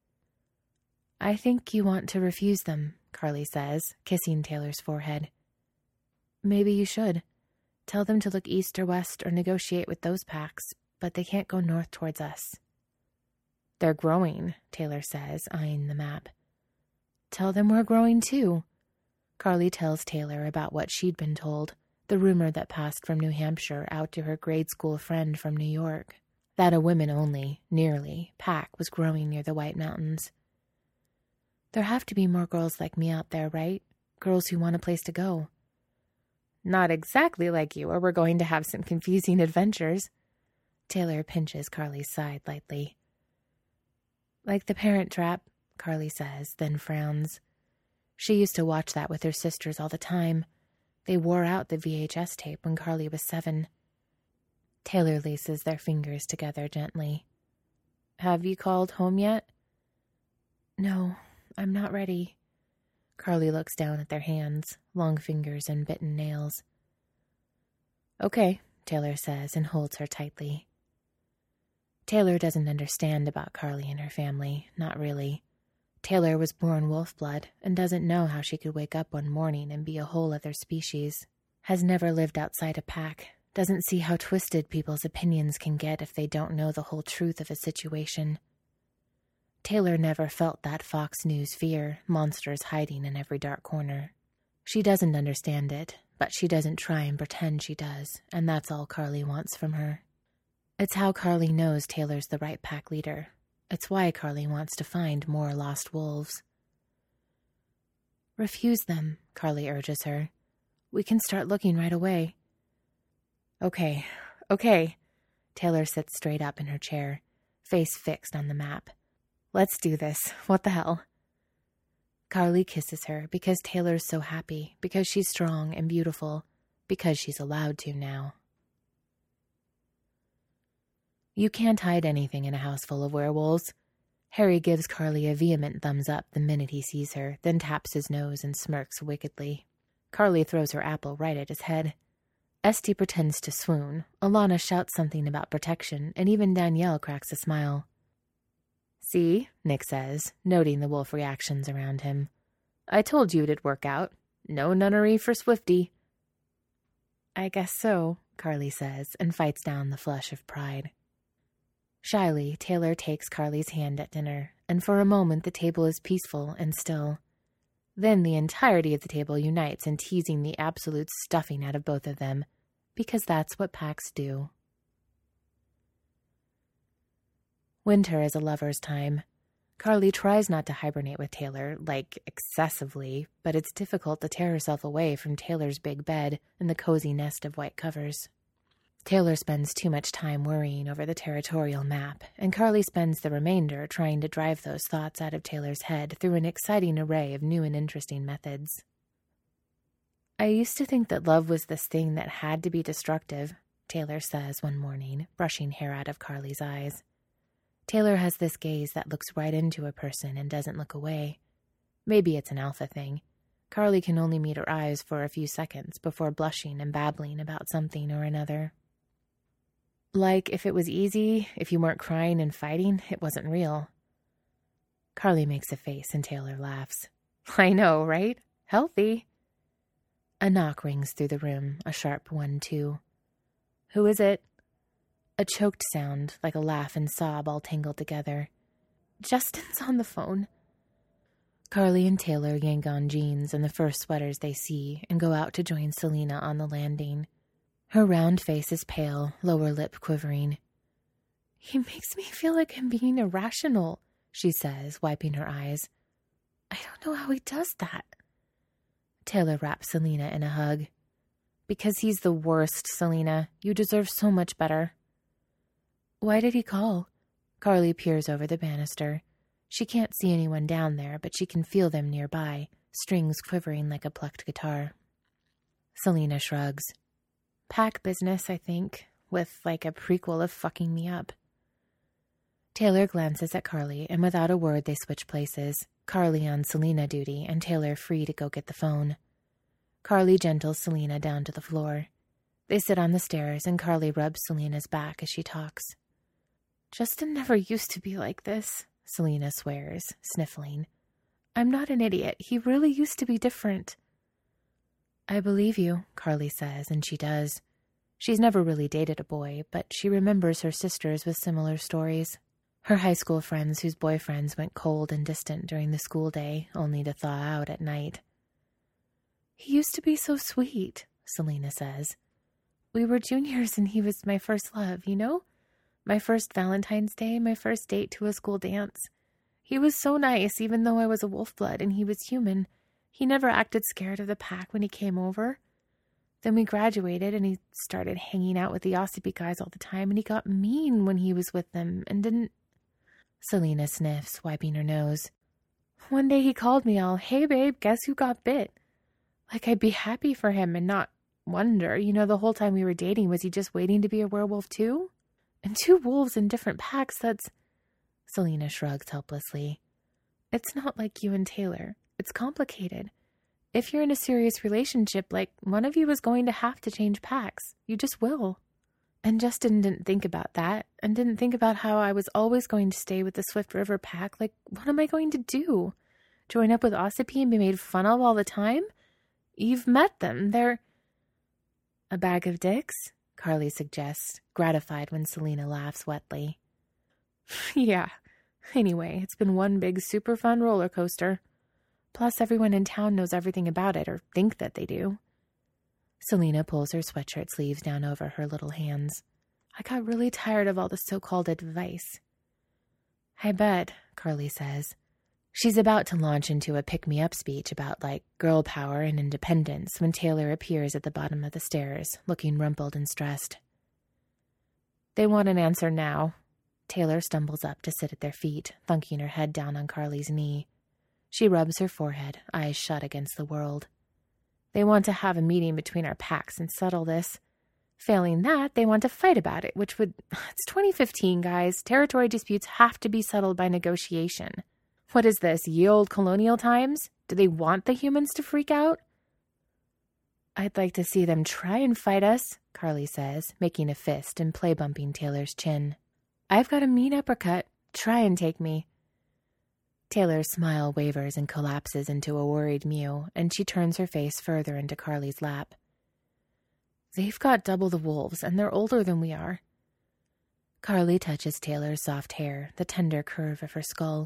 Speaker 1: "I think you want to refuse them," Carly says, kissing Taylor's forehead. "Maybe you should. Tell them to look east or west or negotiate with those packs, but they can't go north towards us." "They're growing," Taylor says, eyeing the map. "Tell them we're growing too." Carly tells Taylor about what she'd been told, the rumor that passed from New Hampshire out to her grade school friend from New York, that a women-only, nearly, pack was growing near the White Mountains. "There have to be more girls like me out there, right? Girls who want a place to go." "Not exactly like you, or we're going to have some confusing adventures." Taylor pinches Carly's side lightly. "Like The Parent Trap," Carly says, then frowns. She used to watch that with her sisters all the time. They wore out the VHS tape when Carly was 7. Taylor laces their fingers together gently. "Have you called home yet?" "No, I'm not ready." Carly looks down at their hands, long fingers and bitten nails. "Okay," Taylor says and holds her tightly. Taylor doesn't understand about Carly and her family, not really. Taylor was born wolf blood and doesn't know how she could wake up one morning and be a whole other species. Has never lived outside a pack, doesn't see how twisted people's opinions can get if they don't know the whole truth of a situation. Taylor never felt that Fox News fear, monsters hiding in every dark corner. She doesn't understand it, but she doesn't try and pretend she does, and that's all Carly wants from her. It's how Carly knows Taylor's the right pack leader. It's why Carly wants to find more lost wolves. "Refuse them," Carly urges her. "We can start looking right away." Okay. Taylor sits straight up in her chair, face fixed on the map. "Let's do this. What the hell?" Carly kisses her because Taylor's so happy, because she's strong and beautiful, because she's allowed to now. You can't hide anything in a house full of werewolves. Harry gives Carly a vehement thumbs up the minute he sees her, then taps his nose and smirks wickedly. Carly throws her apple right at his head. Esty pretends to swoon, Alana shouts something about protection, and even Danielle cracks a smile. "See," Nick says, noting the wolf reactions around him. "I told you it'd work out. No nunnery for Swifty." "I guess so," Carly says, and fights down the flush of pride. Shyly, Taylor takes Carly's hand at dinner, and for a moment the table is peaceful and still. Then the entirety of the table unites in teasing the absolute stuffing out of both of them, because that's what packs do. Winter is a lover's time. Carly tries not to hibernate with Taylor, like excessively, but it's difficult to tear herself away from Taylor's big bed and the cozy nest of white covers. Taylor spends too much time worrying over the territorial map, and Carly spends the remainder trying to drive those thoughts out of Taylor's head through an exciting array of new and interesting methods. "I used to think that love was this thing that had to be destructive," Taylor says one morning, brushing hair out of Carly's eyes. Taylor has this gaze that looks right into a person and doesn't look away. Maybe it's an alpha thing. Carly can only meet her eyes for a few seconds before blushing and babbling about something or another. Like if it was easy, if you weren't crying and fighting, it wasn't real. Carly makes a face and Taylor laughs. I know, right? Healthy. A knock rings through the room, a sharp 1-2. Who is it? A choked sound, like a laugh and sob all tangled together. Justin's on the phone. Carly and Taylor yank on jeans and the first sweaters they see and go out to join Selena on the landing. Her round face is pale, lower lip quivering. He makes me feel like I'm being irrational, she says, wiping her eyes. I don't know how he does that. Taylor wraps Selena in a hug. Because he's the worst, Selena. You deserve so much better. Why did he call? Carly peers over the banister. She can't see anyone down there, but she can feel them nearby, strings quivering like a plucked guitar. Selena shrugs. Pack business, I think, with like a prequel of fucking me up. Taylor glances at Carly, and without a word they switch places, Carly on Selena duty and Taylor free to go get the phone. Carly gentles Selena down to the floor. They sit on the stairs, and Carly rubs Selena's back as she talks. Justin never used to be like this, Selena swears, sniffling. I'm not an idiot. He really used to be different. I believe you, Carly says, and she does. She's never really dated a boy, but she remembers her sisters with similar stories. Her high school friends whose boyfriends went cold and distant during the school day, only to thaw out at night. He used to be so sweet, Selena says. We were juniors and he was my first love, you know? My first Valentine's Day, my first date to a school dance. He was so nice, even though I was a wolf blood and he was human. He never acted scared of the pack when he came over. Then we graduated and he started hanging out with the Ossipee guys all the time, and he got mean when he was with them and didn't... Selena sniffs, wiping her nose. One day he called me all, hey babe, guess who got bit? Like I'd be happy for him and not wonder, the whole time we were dating, was he just waiting to be a werewolf too? And 2 wolves in different packs, that's... Selena shrugs helplessly. It's not like you and Taylor. It's complicated. If you're in a serious relationship, like, one of you is going to have to change packs. You just will. And Justin didn't think about that, and didn't think about how I was always going to stay with the Swift River pack. Like, what am I going to do? Join up with Ossipee and be made fun of all the time? You've met them. They're... A bag of dicks? Carly suggests, gratified when Selena laughs wetly. Yeah. Anyway, it's been one big super fun roller coaster. Plus, everyone in town knows everything about it, or think that they do. Selena pulls her sweatshirt sleeves down over her little hands. I got really tired of all the so-called advice. I bet, Carly says. She's about to launch into a pick-me-up speech about, girl power and independence when Taylor appears at the bottom of the stairs, looking rumpled and stressed. They want an answer now. Taylor stumbles up to sit at their feet, thunking her head down on Carly's knee. She rubs her forehead, eyes shut against the world. They want to have a meeting between our packs and settle this. Failing that, they want to fight about it, which would... It's 2015, guys. Territory disputes have to be settled by negotiation. What is this, ye old colonial times? Do they want the humans to freak out? I'd like to see them try and fight us, Carly says, making a fist and play-bumping Taylor's chin. I've got a mean uppercut. Try and take me. Taylor's smile wavers and collapses into a worried mew, and she turns her face further into Carly's lap. They've got double the wolves, and they're older than we are. Carly touches Taylor's soft hair, the tender curve of her skull.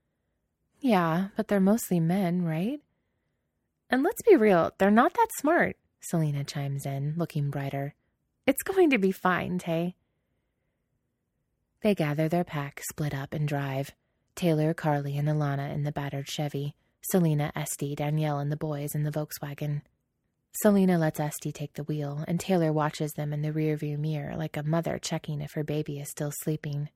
Speaker 1: Yeah, but they're mostly men, right? And let's be real, they're not that smart, Selena chimes in, looking brighter. It's going to be fine, Tay. They gather their pack, split up, and drive. Taylor, Carly, and Alana in the battered Chevy. Selena, Esty, Danielle, and the boys in the Volkswagen. Selena lets Esty take the wheel, and Taylor watches them in the rearview mirror like a mother checking if her baby is still sleeping.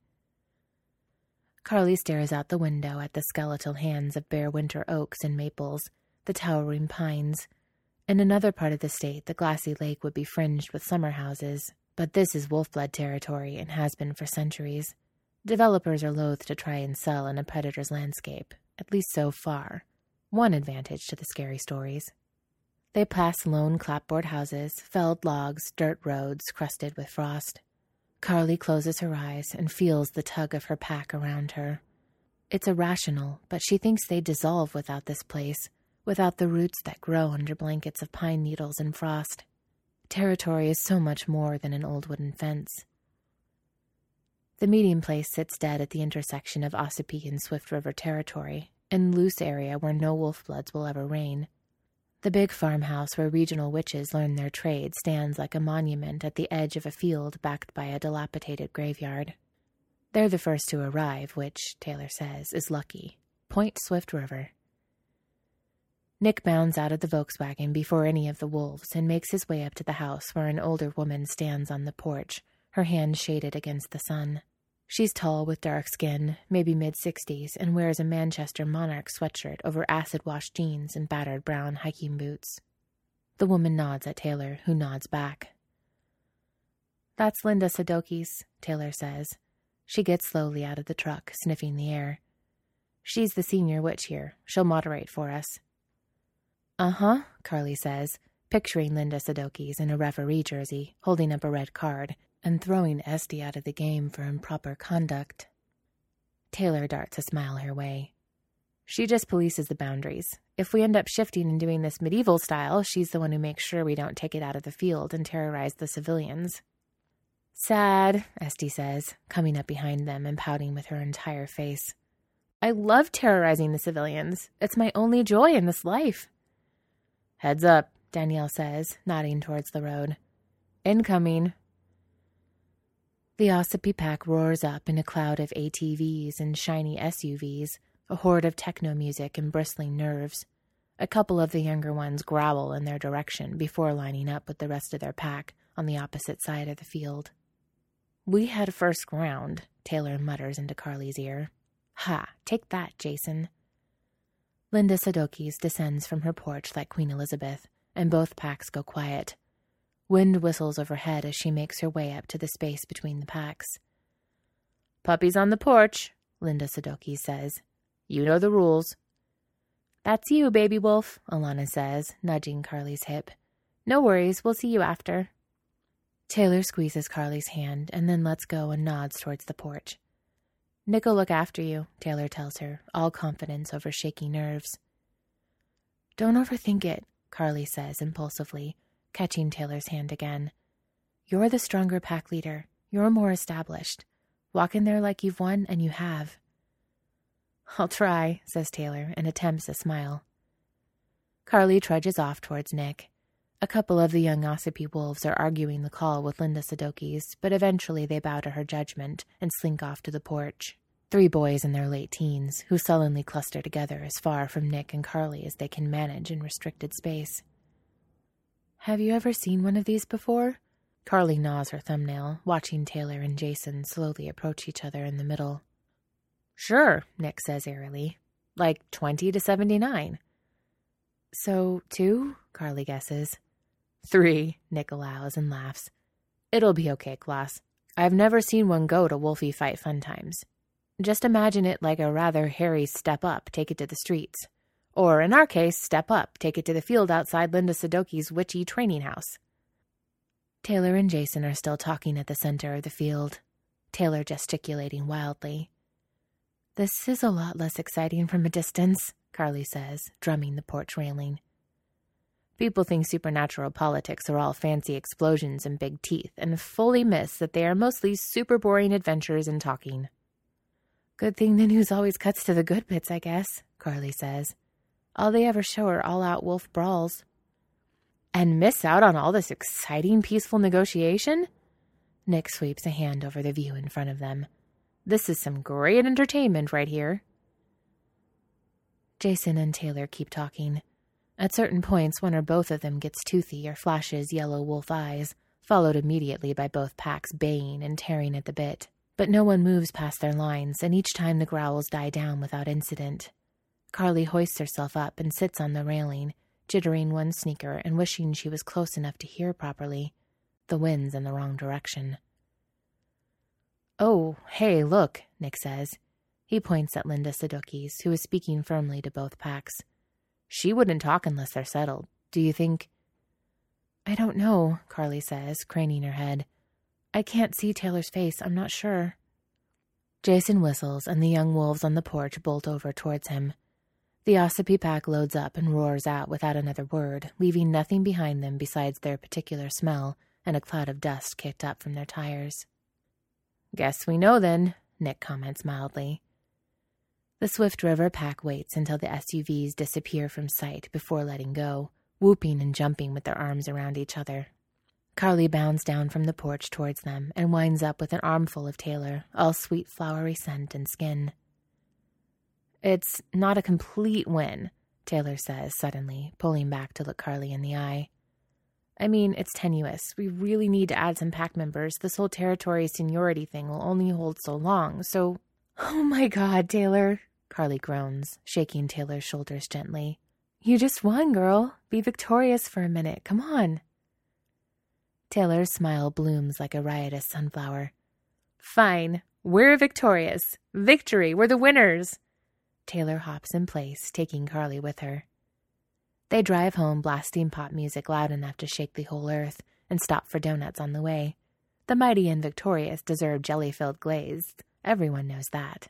Speaker 1: Carly stares out the window at the skeletal hands of bare winter oaks and maples, the towering pines. In another part of the state, the glassy lake would be fringed with summer houses, but this is Wolfblood territory and has been for centuries. Developers are loath to try and sell in a predator's landscape, at least so far. One advantage to the scary stories. They pass lone clapboard houses, felled logs, dirt roads crusted with frost. Carly closes her eyes and feels the tug of her pack around her. It's irrational, but she thinks they'd dissolve without this place, without the roots that grow under blankets of pine needles and frost. Territory is so much more than an old wooden fence. The meeting place sits dead at the intersection of Ossipee and Swift River territory, in a loose area where no wolf-bloods will ever reign. The big farmhouse where regional witches learn their trade stands like a monument at the edge of a field backed by a dilapidated graveyard. They're the first to arrive, which, Taylor says, is lucky. Point Swift River. Nick bounds out of the Volkswagen before any of the wolves and makes his way up to the house where an older woman stands on the porch, her hand shaded against the sun. She's tall with dark skin, maybe mid-60s, and wears a Manchester Monarch sweatshirt over acid-washed jeans and battered brown hiking boots. The woman nods at Taylor, who nods back. "That's Linda Sadokis," Taylor says. She gets slowly out of the truck, sniffing the air. "She's the senior witch here. She'll moderate for us." "Uh-huh," Carly says, picturing Linda Sadokis in a referee jersey, holding up a red card, and throwing Esty out of the game for improper conduct. Taylor darts a smile her way. "She just polices the boundaries. If we end up shifting and doing this medieval style, she's the one who makes sure we don't take it out of the field and terrorize the civilians." "Sad," Esty says, coming up behind them and pouting with her entire face. "I love terrorizing the civilians. It's my only joy in this life." "Heads up," Danielle says, nodding towards the road. "Incoming." The Ossipee pack roars up in a cloud of ATVs and shiny SUVs, a horde of techno music and bristling nerves. A couple of the younger ones growl in their direction before lining up with the rest of their pack on the opposite side of the field. "We had first ground," Taylor mutters into Carly's ear. "Ha, take that, Jason." Linda Sadokis descends from her porch like Queen Elizabeth, and both packs go quiet. Wind whistles overhead as she makes her way up to the space between the packs. "Puppies on the porch," Linda Sadokis says. "You know the rules." "That's you, baby wolf," Alana says, nudging Carly's hip. "No worries, we'll see you after." Taylor squeezes Carly's hand and then lets go and nods towards the porch. "Nick'll look after you," Taylor tells her, all confidence over shaky nerves. "Don't overthink it," Carly says impulsively, catching Taylor's hand again. "You're the stronger pack leader. You're more established. Walk in there like you've won, and you have." "I'll try," says Taylor, and attempts a smile. Carly trudges off towards Nick. A couple of the young Ossipee wolves are arguing the call with Linda Sadokis, but eventually they bow to her judgment and slink off to the porch. 3 boys in their late teens, who sullenly cluster together as far from Nick and Carly as they can manage in restricted space. "Have you ever seen one of these before?" Carly gnaws her thumbnail, watching Taylor and Jason slowly approach each other in the middle. "Sure," Nick says airily. "Like 20 to 79. "So, 2?" Carly guesses. 3, Nick allows and laughs. "It'll be okay, class. I've never seen one go to Wolfie Fight Fun Times. Just imagine it like a rather hairy step up, take it to the streets. Or, in our case, step up, take it to the field outside Linda Sadokis' witchy training house." Taylor and Jason are still talking at the center of the field, Taylor gesticulating wildly. "This is a lot less exciting from a distance," Carly says, drumming the porch railing. "People think supernatural politics are all fancy explosions and big teeth, and fully miss that they are mostly super boring adventures and talking." "Good thing the news always cuts to the good bits, I guess," Carly says. "All they ever show are all-out wolf brawls." "And miss out on all this exciting, peaceful negotiation?" Nick sweeps a hand over the view in front of them. "This is some great entertainment right here." Jason and Taylor keep talking. At certain points, one or both of them gets toothy or flashes yellow wolf eyes, followed immediately by both packs baying and tearing at the bit. But no one moves past their lines, and each time the growls die down without incident. Carly hoists herself up and sits on the railing, jittering one sneaker and wishing she was close enough to hear properly. The wind's in the wrong direction. "Oh, hey, look," Nick says. He points at Linda Sadokis, who is speaking firmly to both packs. "She wouldn't talk unless they're settled. Do you think—" "I don't know," Carly says, craning her head. "I can't see Taylor's face. I'm not sure." Jason whistles, and the young wolves on the porch bolt over towards him. The Ossipee pack loads up and roars out without another word, leaving nothing behind them besides their particular smell and a cloud of dust kicked up from their tires. "Guess we know then," Nick comments mildly. The Swift River pack waits until the SUVs disappear from sight before letting go, whooping and jumping with their arms around each other. Carly bounds down from the porch towards them and winds up with an armful of Taylor, all sweet flowery scent and skin. "It's not a complete win," Taylor says suddenly, pulling back to look Carly in the eye. "I mean, it's tenuous. We really need to add some pack members. This whole territory seniority thing will only hold so long, so—" "Oh my God, Taylor," Carly groans, shaking Taylor's shoulders gently. "You just won, girl. Be victorious for a minute. Come on." Taylor's smile blooms like a riotous sunflower. "Fine. We're victorious. Victory. We're the winners." Taylor hops in place, taking Carly with her. They drive home, blasting pop music loud enough to shake the whole earth, and stop for donuts on the way. The mighty and victorious deserve jelly-filled glaze. Everyone knows that.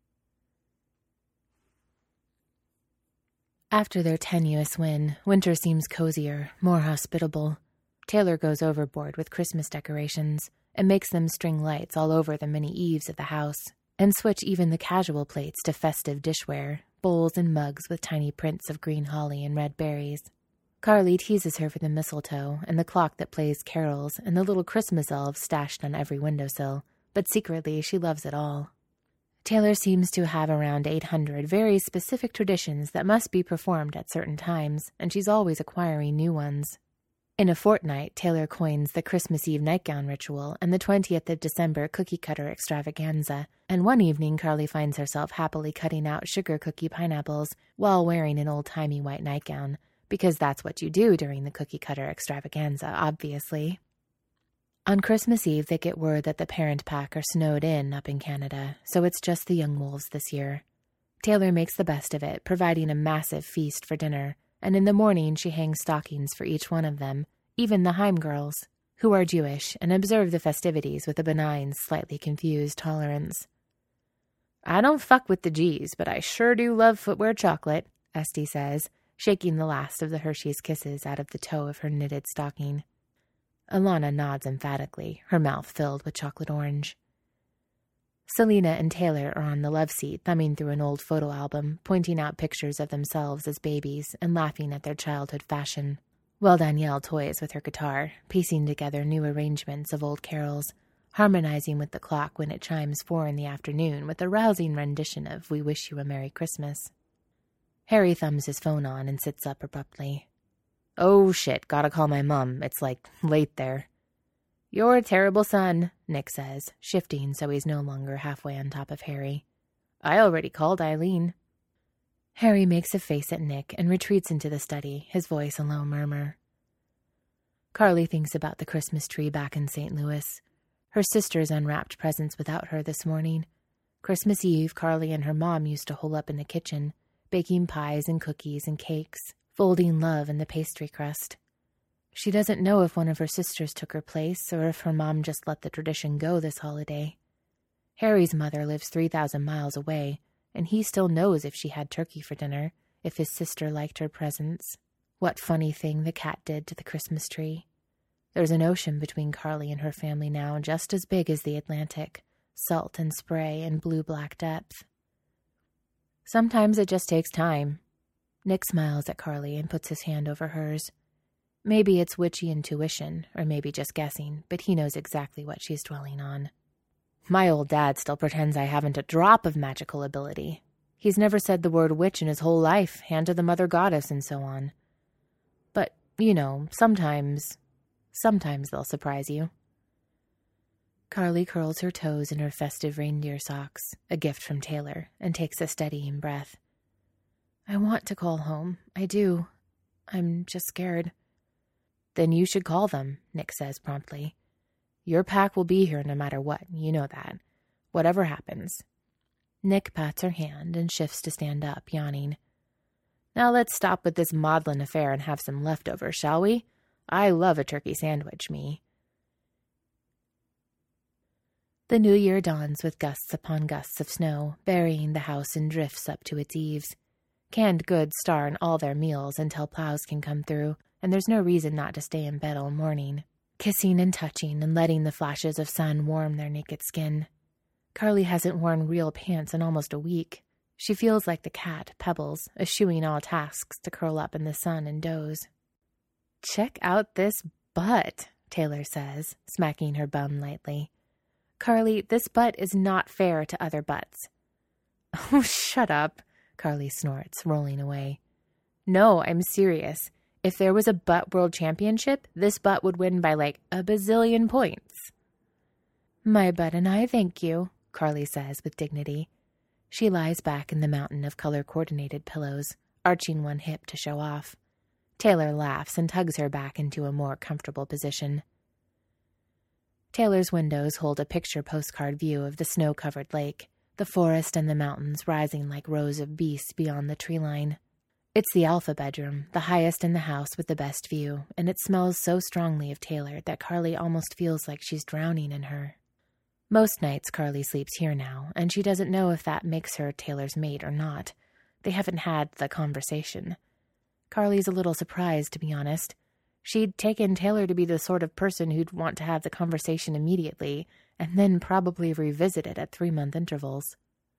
Speaker 1: After their tenuous win, winter seems cozier, more hospitable. Taylor goes overboard with Christmas decorations and makes them string lights all over the many eaves of the house, and switch even the casual plates to festive dishware, bowls and mugs with tiny prints of green holly and red berries. Carly teases her for the mistletoe and the clock that plays carols and the little Christmas elves stashed on every windowsill, but secretly she loves it all. Taylor seems to have around 800 very specific traditions that must be performed at certain times, and she's always acquiring new ones. In a fortnight, Taylor coins the Christmas Eve nightgown ritual and the 20th of December cookie cutter extravaganza, and one evening Carly finds herself happily cutting out sugar cookie pineapples while wearing an old-timey white nightgown, because that's what you do during the cookie cutter extravaganza, obviously. On Christmas Eve, they get word that the parent pack are snowed in up in Canada, so it's just the young wolves this year. Taylor makes the best of it, providing a massive feast for dinner, and in the morning she hangs stockings for each one of them, even the Heim girls, who are Jewish and observe the festivities with a benign, slightly confused tolerance. "I don't fuck with the G's, but I sure do love footwear chocolate," Esty says, shaking the last of the Hershey's Kisses out of the toe of her knitted stocking. Alana nods emphatically, her mouth filled with chocolate orange. Selena and Taylor are on the love seat, thumbing through an old photo album, pointing out pictures of themselves as babies and laughing at their childhood fashion, while Danielle toys with her guitar, piecing together new arrangements of old carols, harmonizing with the clock when it chimes 4 in the afternoon with a rousing rendition of We Wish You a Merry Christmas. Harry thumbs his phone on and sits up abruptly. "Oh shit, gotta call my mom. It's late there." "You're a terrible son," Nick says, shifting so he's no longer halfway on top of Harry. "I already called Eileen." Harry makes a face at Nick and retreats into the study, his voice a low murmur. Carly thinks about the Christmas tree back in St. Louis. Her sisters unwrapped presents without her this morning. Christmas Eve, Carly and her mom used to hole up in the kitchen, baking pies and cookies and cakes, folding love in the pastry crust. She doesn't know if one of her sisters took her place or if her mom just let the tradition go this holiday. Harry's mother lives 3,000 miles away, and he still knows if she had turkey for dinner, if his sister liked her presents, what funny thing the cat did to the Christmas tree. There's an ocean between Carly and her family now, just as big as the Atlantic, salt and spray and blue-black depth. Sometimes it just takes time. Nick smiles at Carly and puts his hand over hers. Maybe it's witchy intuition, or maybe just guessing, but he knows exactly what she's dwelling on. "My old dad still pretends I haven't a drop of magical ability. He's never said the word witch in his whole life, hand to the mother goddess and so on. But, sometimes they'll surprise you." Carly curls her toes in her festive reindeer socks, a gift from Taylor, and takes a steadying breath. "I want to call home. I do. I'm just scared." "Then you should call them," Nick says promptly. "Your pack will be here no matter what, you know that. whatever happens. Nick pats her hand and shifts to stand up, yawning. Now let's stop with this maudlin affair and have some leftovers, shall we? I love a turkey sandwich, me. The new year dawns with gusts upon gusts of snow, burying the house in drifts up to its eaves. Canned goods star in all their meals until plows can come through, and there's no reason not to stay in bed all morning, kissing and touching and letting the flashes of sun warm their naked skin. Carly hasn't worn real pants in almost a week. She feels like the cat, Pebbles, eschewing all tasks to curl up in the sun and doze. Check out this butt, Taylor says, smacking her bum lightly. Carly, this butt is not fair to other butts. Oh, shut up, Carly snorts, rolling away. No, I'm serious. If there was a butt world championship, this butt would win by like a bazillion points. My butt and I thank you, Carly says with dignity. She lies back in the mountain of color-coordinated pillows, arching one hip to show off. Taylor laughs and tugs her back into a more comfortable position. Taylor's windows hold a picture postcard view of the snow-covered lake, the forest and the mountains rising like rows of beasts beyond the tree line. It's the alpha bedroom, the highest in the house with the best view, and it smells so strongly of Taylor that Carly almost feels like she's drowning in her. Most nights Carly sleeps here now, and she doesn't know if that makes her Taylor's mate or not. They haven't had the conversation. Carly's a little surprised, to be honest. She'd taken Taylor to be the sort of person who'd want to have the conversation immediately, and then probably revisit it at 3-month intervals.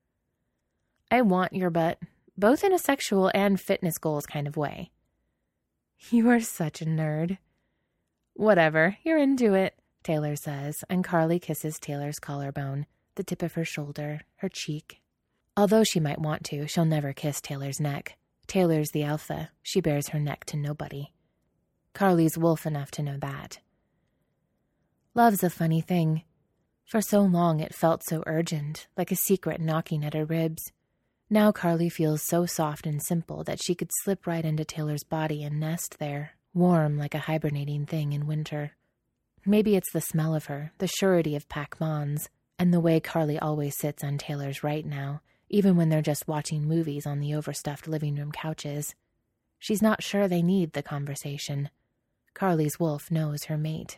Speaker 1: I want your butt, both in a sexual and fitness goals kind of way. You are such a nerd. Whatever, you're into it, Taylor says, and Carly kisses Taylor's collarbone, the tip of her shoulder, her cheek. Although she might want to, she'll never kiss Taylor's neck. Taylor's the alpha. She bears her neck to nobody. Carly's wolf enough to know that. Love's a funny thing. For so long it felt so urgent, like a secret knocking at her ribs. Now Carly feels so soft and simple that she could slip right into Taylor's body and nest there, warm like a hibernating thing in winter. Maybe it's the smell of her, the surety of Pac Mons, and the way Carly always sits on Taylor's right now, even when they're just watching movies on the overstuffed living room couches. She's not sure they need the conversation. Carly's wolf knows her mate.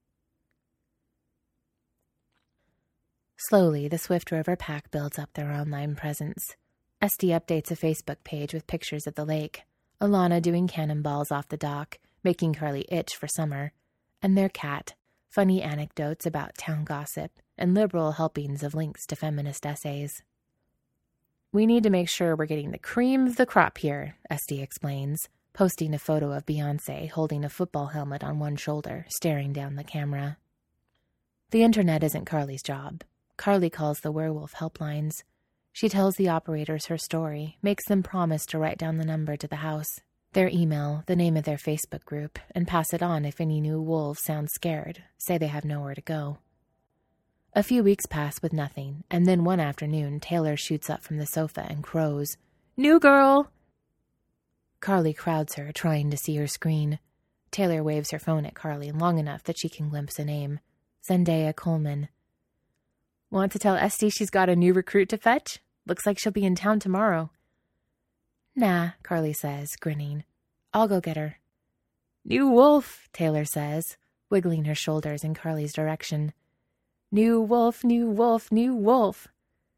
Speaker 1: Slowly, the Swift River pack builds up their online presence. Esty updates a Facebook page with pictures of the lake, Alana doing cannonballs off the dock, making Carly itch for summer, and their cat, funny anecdotes about town gossip, and liberal helpings of links to feminist essays. We need to make sure we're getting the cream of the crop here, Esty explains, posting a photo of Beyoncé holding a football helmet on one shoulder, staring down the camera. The internet isn't Carly's job. Carly calls the werewolf helplines. She tells the operators her story, makes them promise to write down the number to the house, their email, the name of their Facebook group, and pass it on if any new wolves sound scared, say they have nowhere to go. A few weeks pass with nothing, and then one afternoon Taylor shoots up from the sofa and crows, "New girl!" Carly crowds her, trying to see her screen. Taylor waves her phone at Carly long enough that she can glimpse a name. Zendaya Coleman. Want to tell Esty she's got a new recruit to fetch? Looks like she'll be in town tomorrow. Nah, Carly says, grinning. I'll go get her. New wolf, Taylor says, wiggling her shoulders in Carly's direction. New wolf, new wolf, new wolf.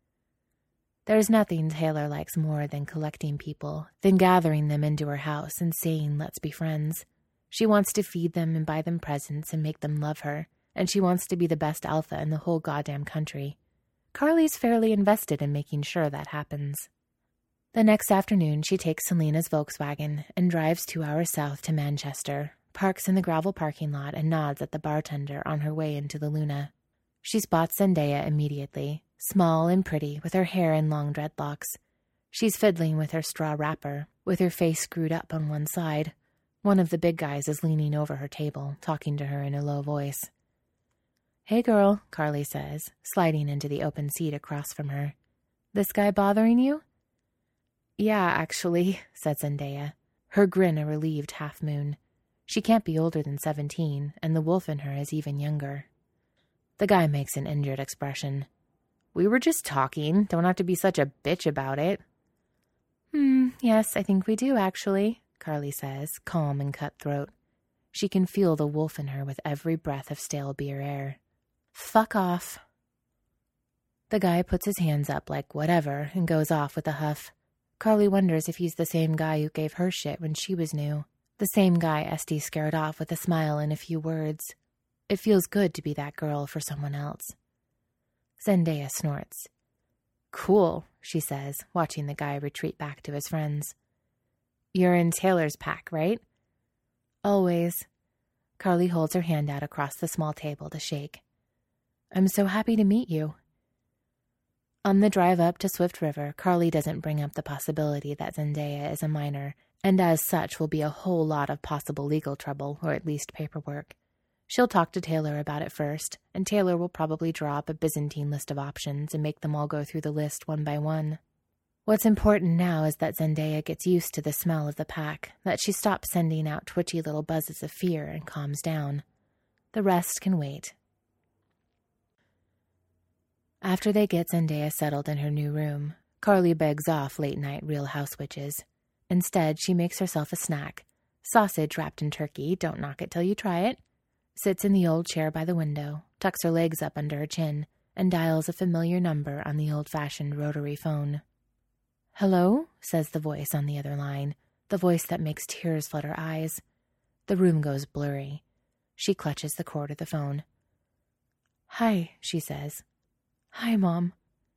Speaker 1: There's nothing Taylor likes more than collecting people, than gathering them into her house and saying, let's be friends. She wants to feed them and buy them presents and make them love her, and she wants to be the best alpha in the whole goddamn country. Carly's fairly invested in making sure that happens. The next afternoon, she takes Selena's Volkswagen and drives 2 hours south to Manchester, parks in the gravel parking lot and nods at the bartender on her way into the Luna. She spots Zendaya immediately, small and pretty, with her hair in long dreadlocks. She's fiddling with her straw wrapper, with her face screwed up on one side. One of the big guys is leaning over her table, talking to her in a low voice. Hey girl, Carly says, sliding into the open seat across from her. This guy bothering you? Yeah, actually, said Zendaya, her grin a relieved half-moon. She can't be older than 17, and the wolf in her is even younger. The guy makes an injured expression. We were just talking. Don't have to be such a bitch about it. Yes, I think we do, actually, Carly says, calm and cutthroat. She can feel the wolf in her with every breath of stale beer air. Fuck off. The guy puts his hands up like whatever and goes off with a huff. Carly wonders if he's the same guy who gave her shit when she was new. The same guy Esty scared off with a smile and a few words. It feels good to be that girl for someone else. Zendaya snorts. Cool, she says, watching the guy retreat back to his friends. You're in Taylor's pack, right? Always. Carly holds her hand out across the small table to shake. I'm so happy to meet you. On the drive up to Swift River, Carly doesn't bring up the possibility that Zendaya is a minor, and as such will be a whole lot of possible legal trouble, or at least paperwork. She'll talk to Taylor about it first, and Taylor will probably draw up a Byzantine list of options and make them all go through the list one by one. What's important now is that Zendaya gets used to the smell of the pack, that she stops sending out twitchy little buzzes of fear and calms down. The rest can wait. After they get Zendaya settled in her new room, Carly begs off late-night Real House Witches. Instead, she makes herself a snack. Sausage wrapped in turkey, don't knock it till you try it. Sits in the old chair by the window, tucks her legs up under her chin, and dials a familiar number on the old-fashioned rotary phone. Hello, says the voice on the other line, the voice that makes tears flood her eyes. The room goes blurry. She clutches the cord of the phone. Hi, she says. Hi, Mom.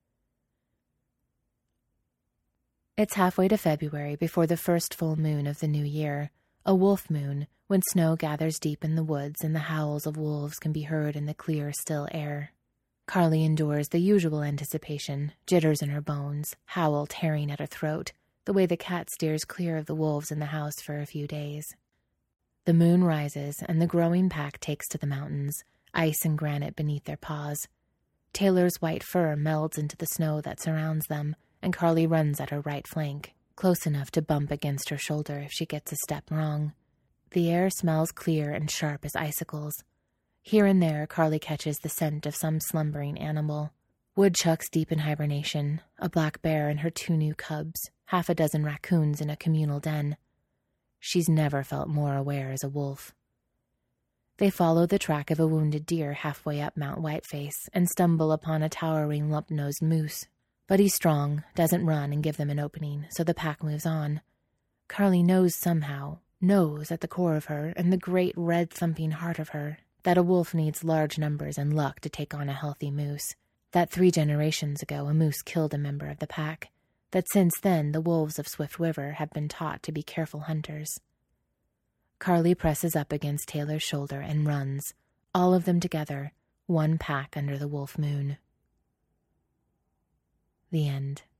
Speaker 1: It's halfway to February before the first full moon of the new year, a wolf moon, when snow gathers deep in the woods and the howls of wolves can be heard in the clear, still air. Carly endures the usual anticipation, jitters in her bones, howl tearing at her throat, the way the cat steers clear of the wolves in the house for a few days. The moon rises, and the growing pack takes to the mountains, ice and granite beneath their paws. Taylor's white fur melds into the snow that surrounds them, and Carly runs at her right flank, close enough to bump against her shoulder if she gets a step wrong. The air smells clear and sharp as icicles. Here and there, Carly catches the scent of some slumbering animal. Woodchucks deep in hibernation, a black bear and her 2 new cubs, half a dozen raccoons in a communal den. She's never felt more aware as a wolf. They follow the track of a wounded deer halfway up Mount Whiteface and stumble upon a towering lump-nosed moose. But he's strong, doesn't run and give them an opening, so the pack moves on. Carly knows somehow, knows at the core of her and the great red thumping heart of her, that a wolf needs large numbers and luck to take on a healthy moose, that 3 generations ago a moose killed a member of the pack, that since then the wolves of Swift River have been taught to be careful hunters. Carly presses up against Taylor's shoulder and runs, all of them together, one pack under the wolf moon. The end.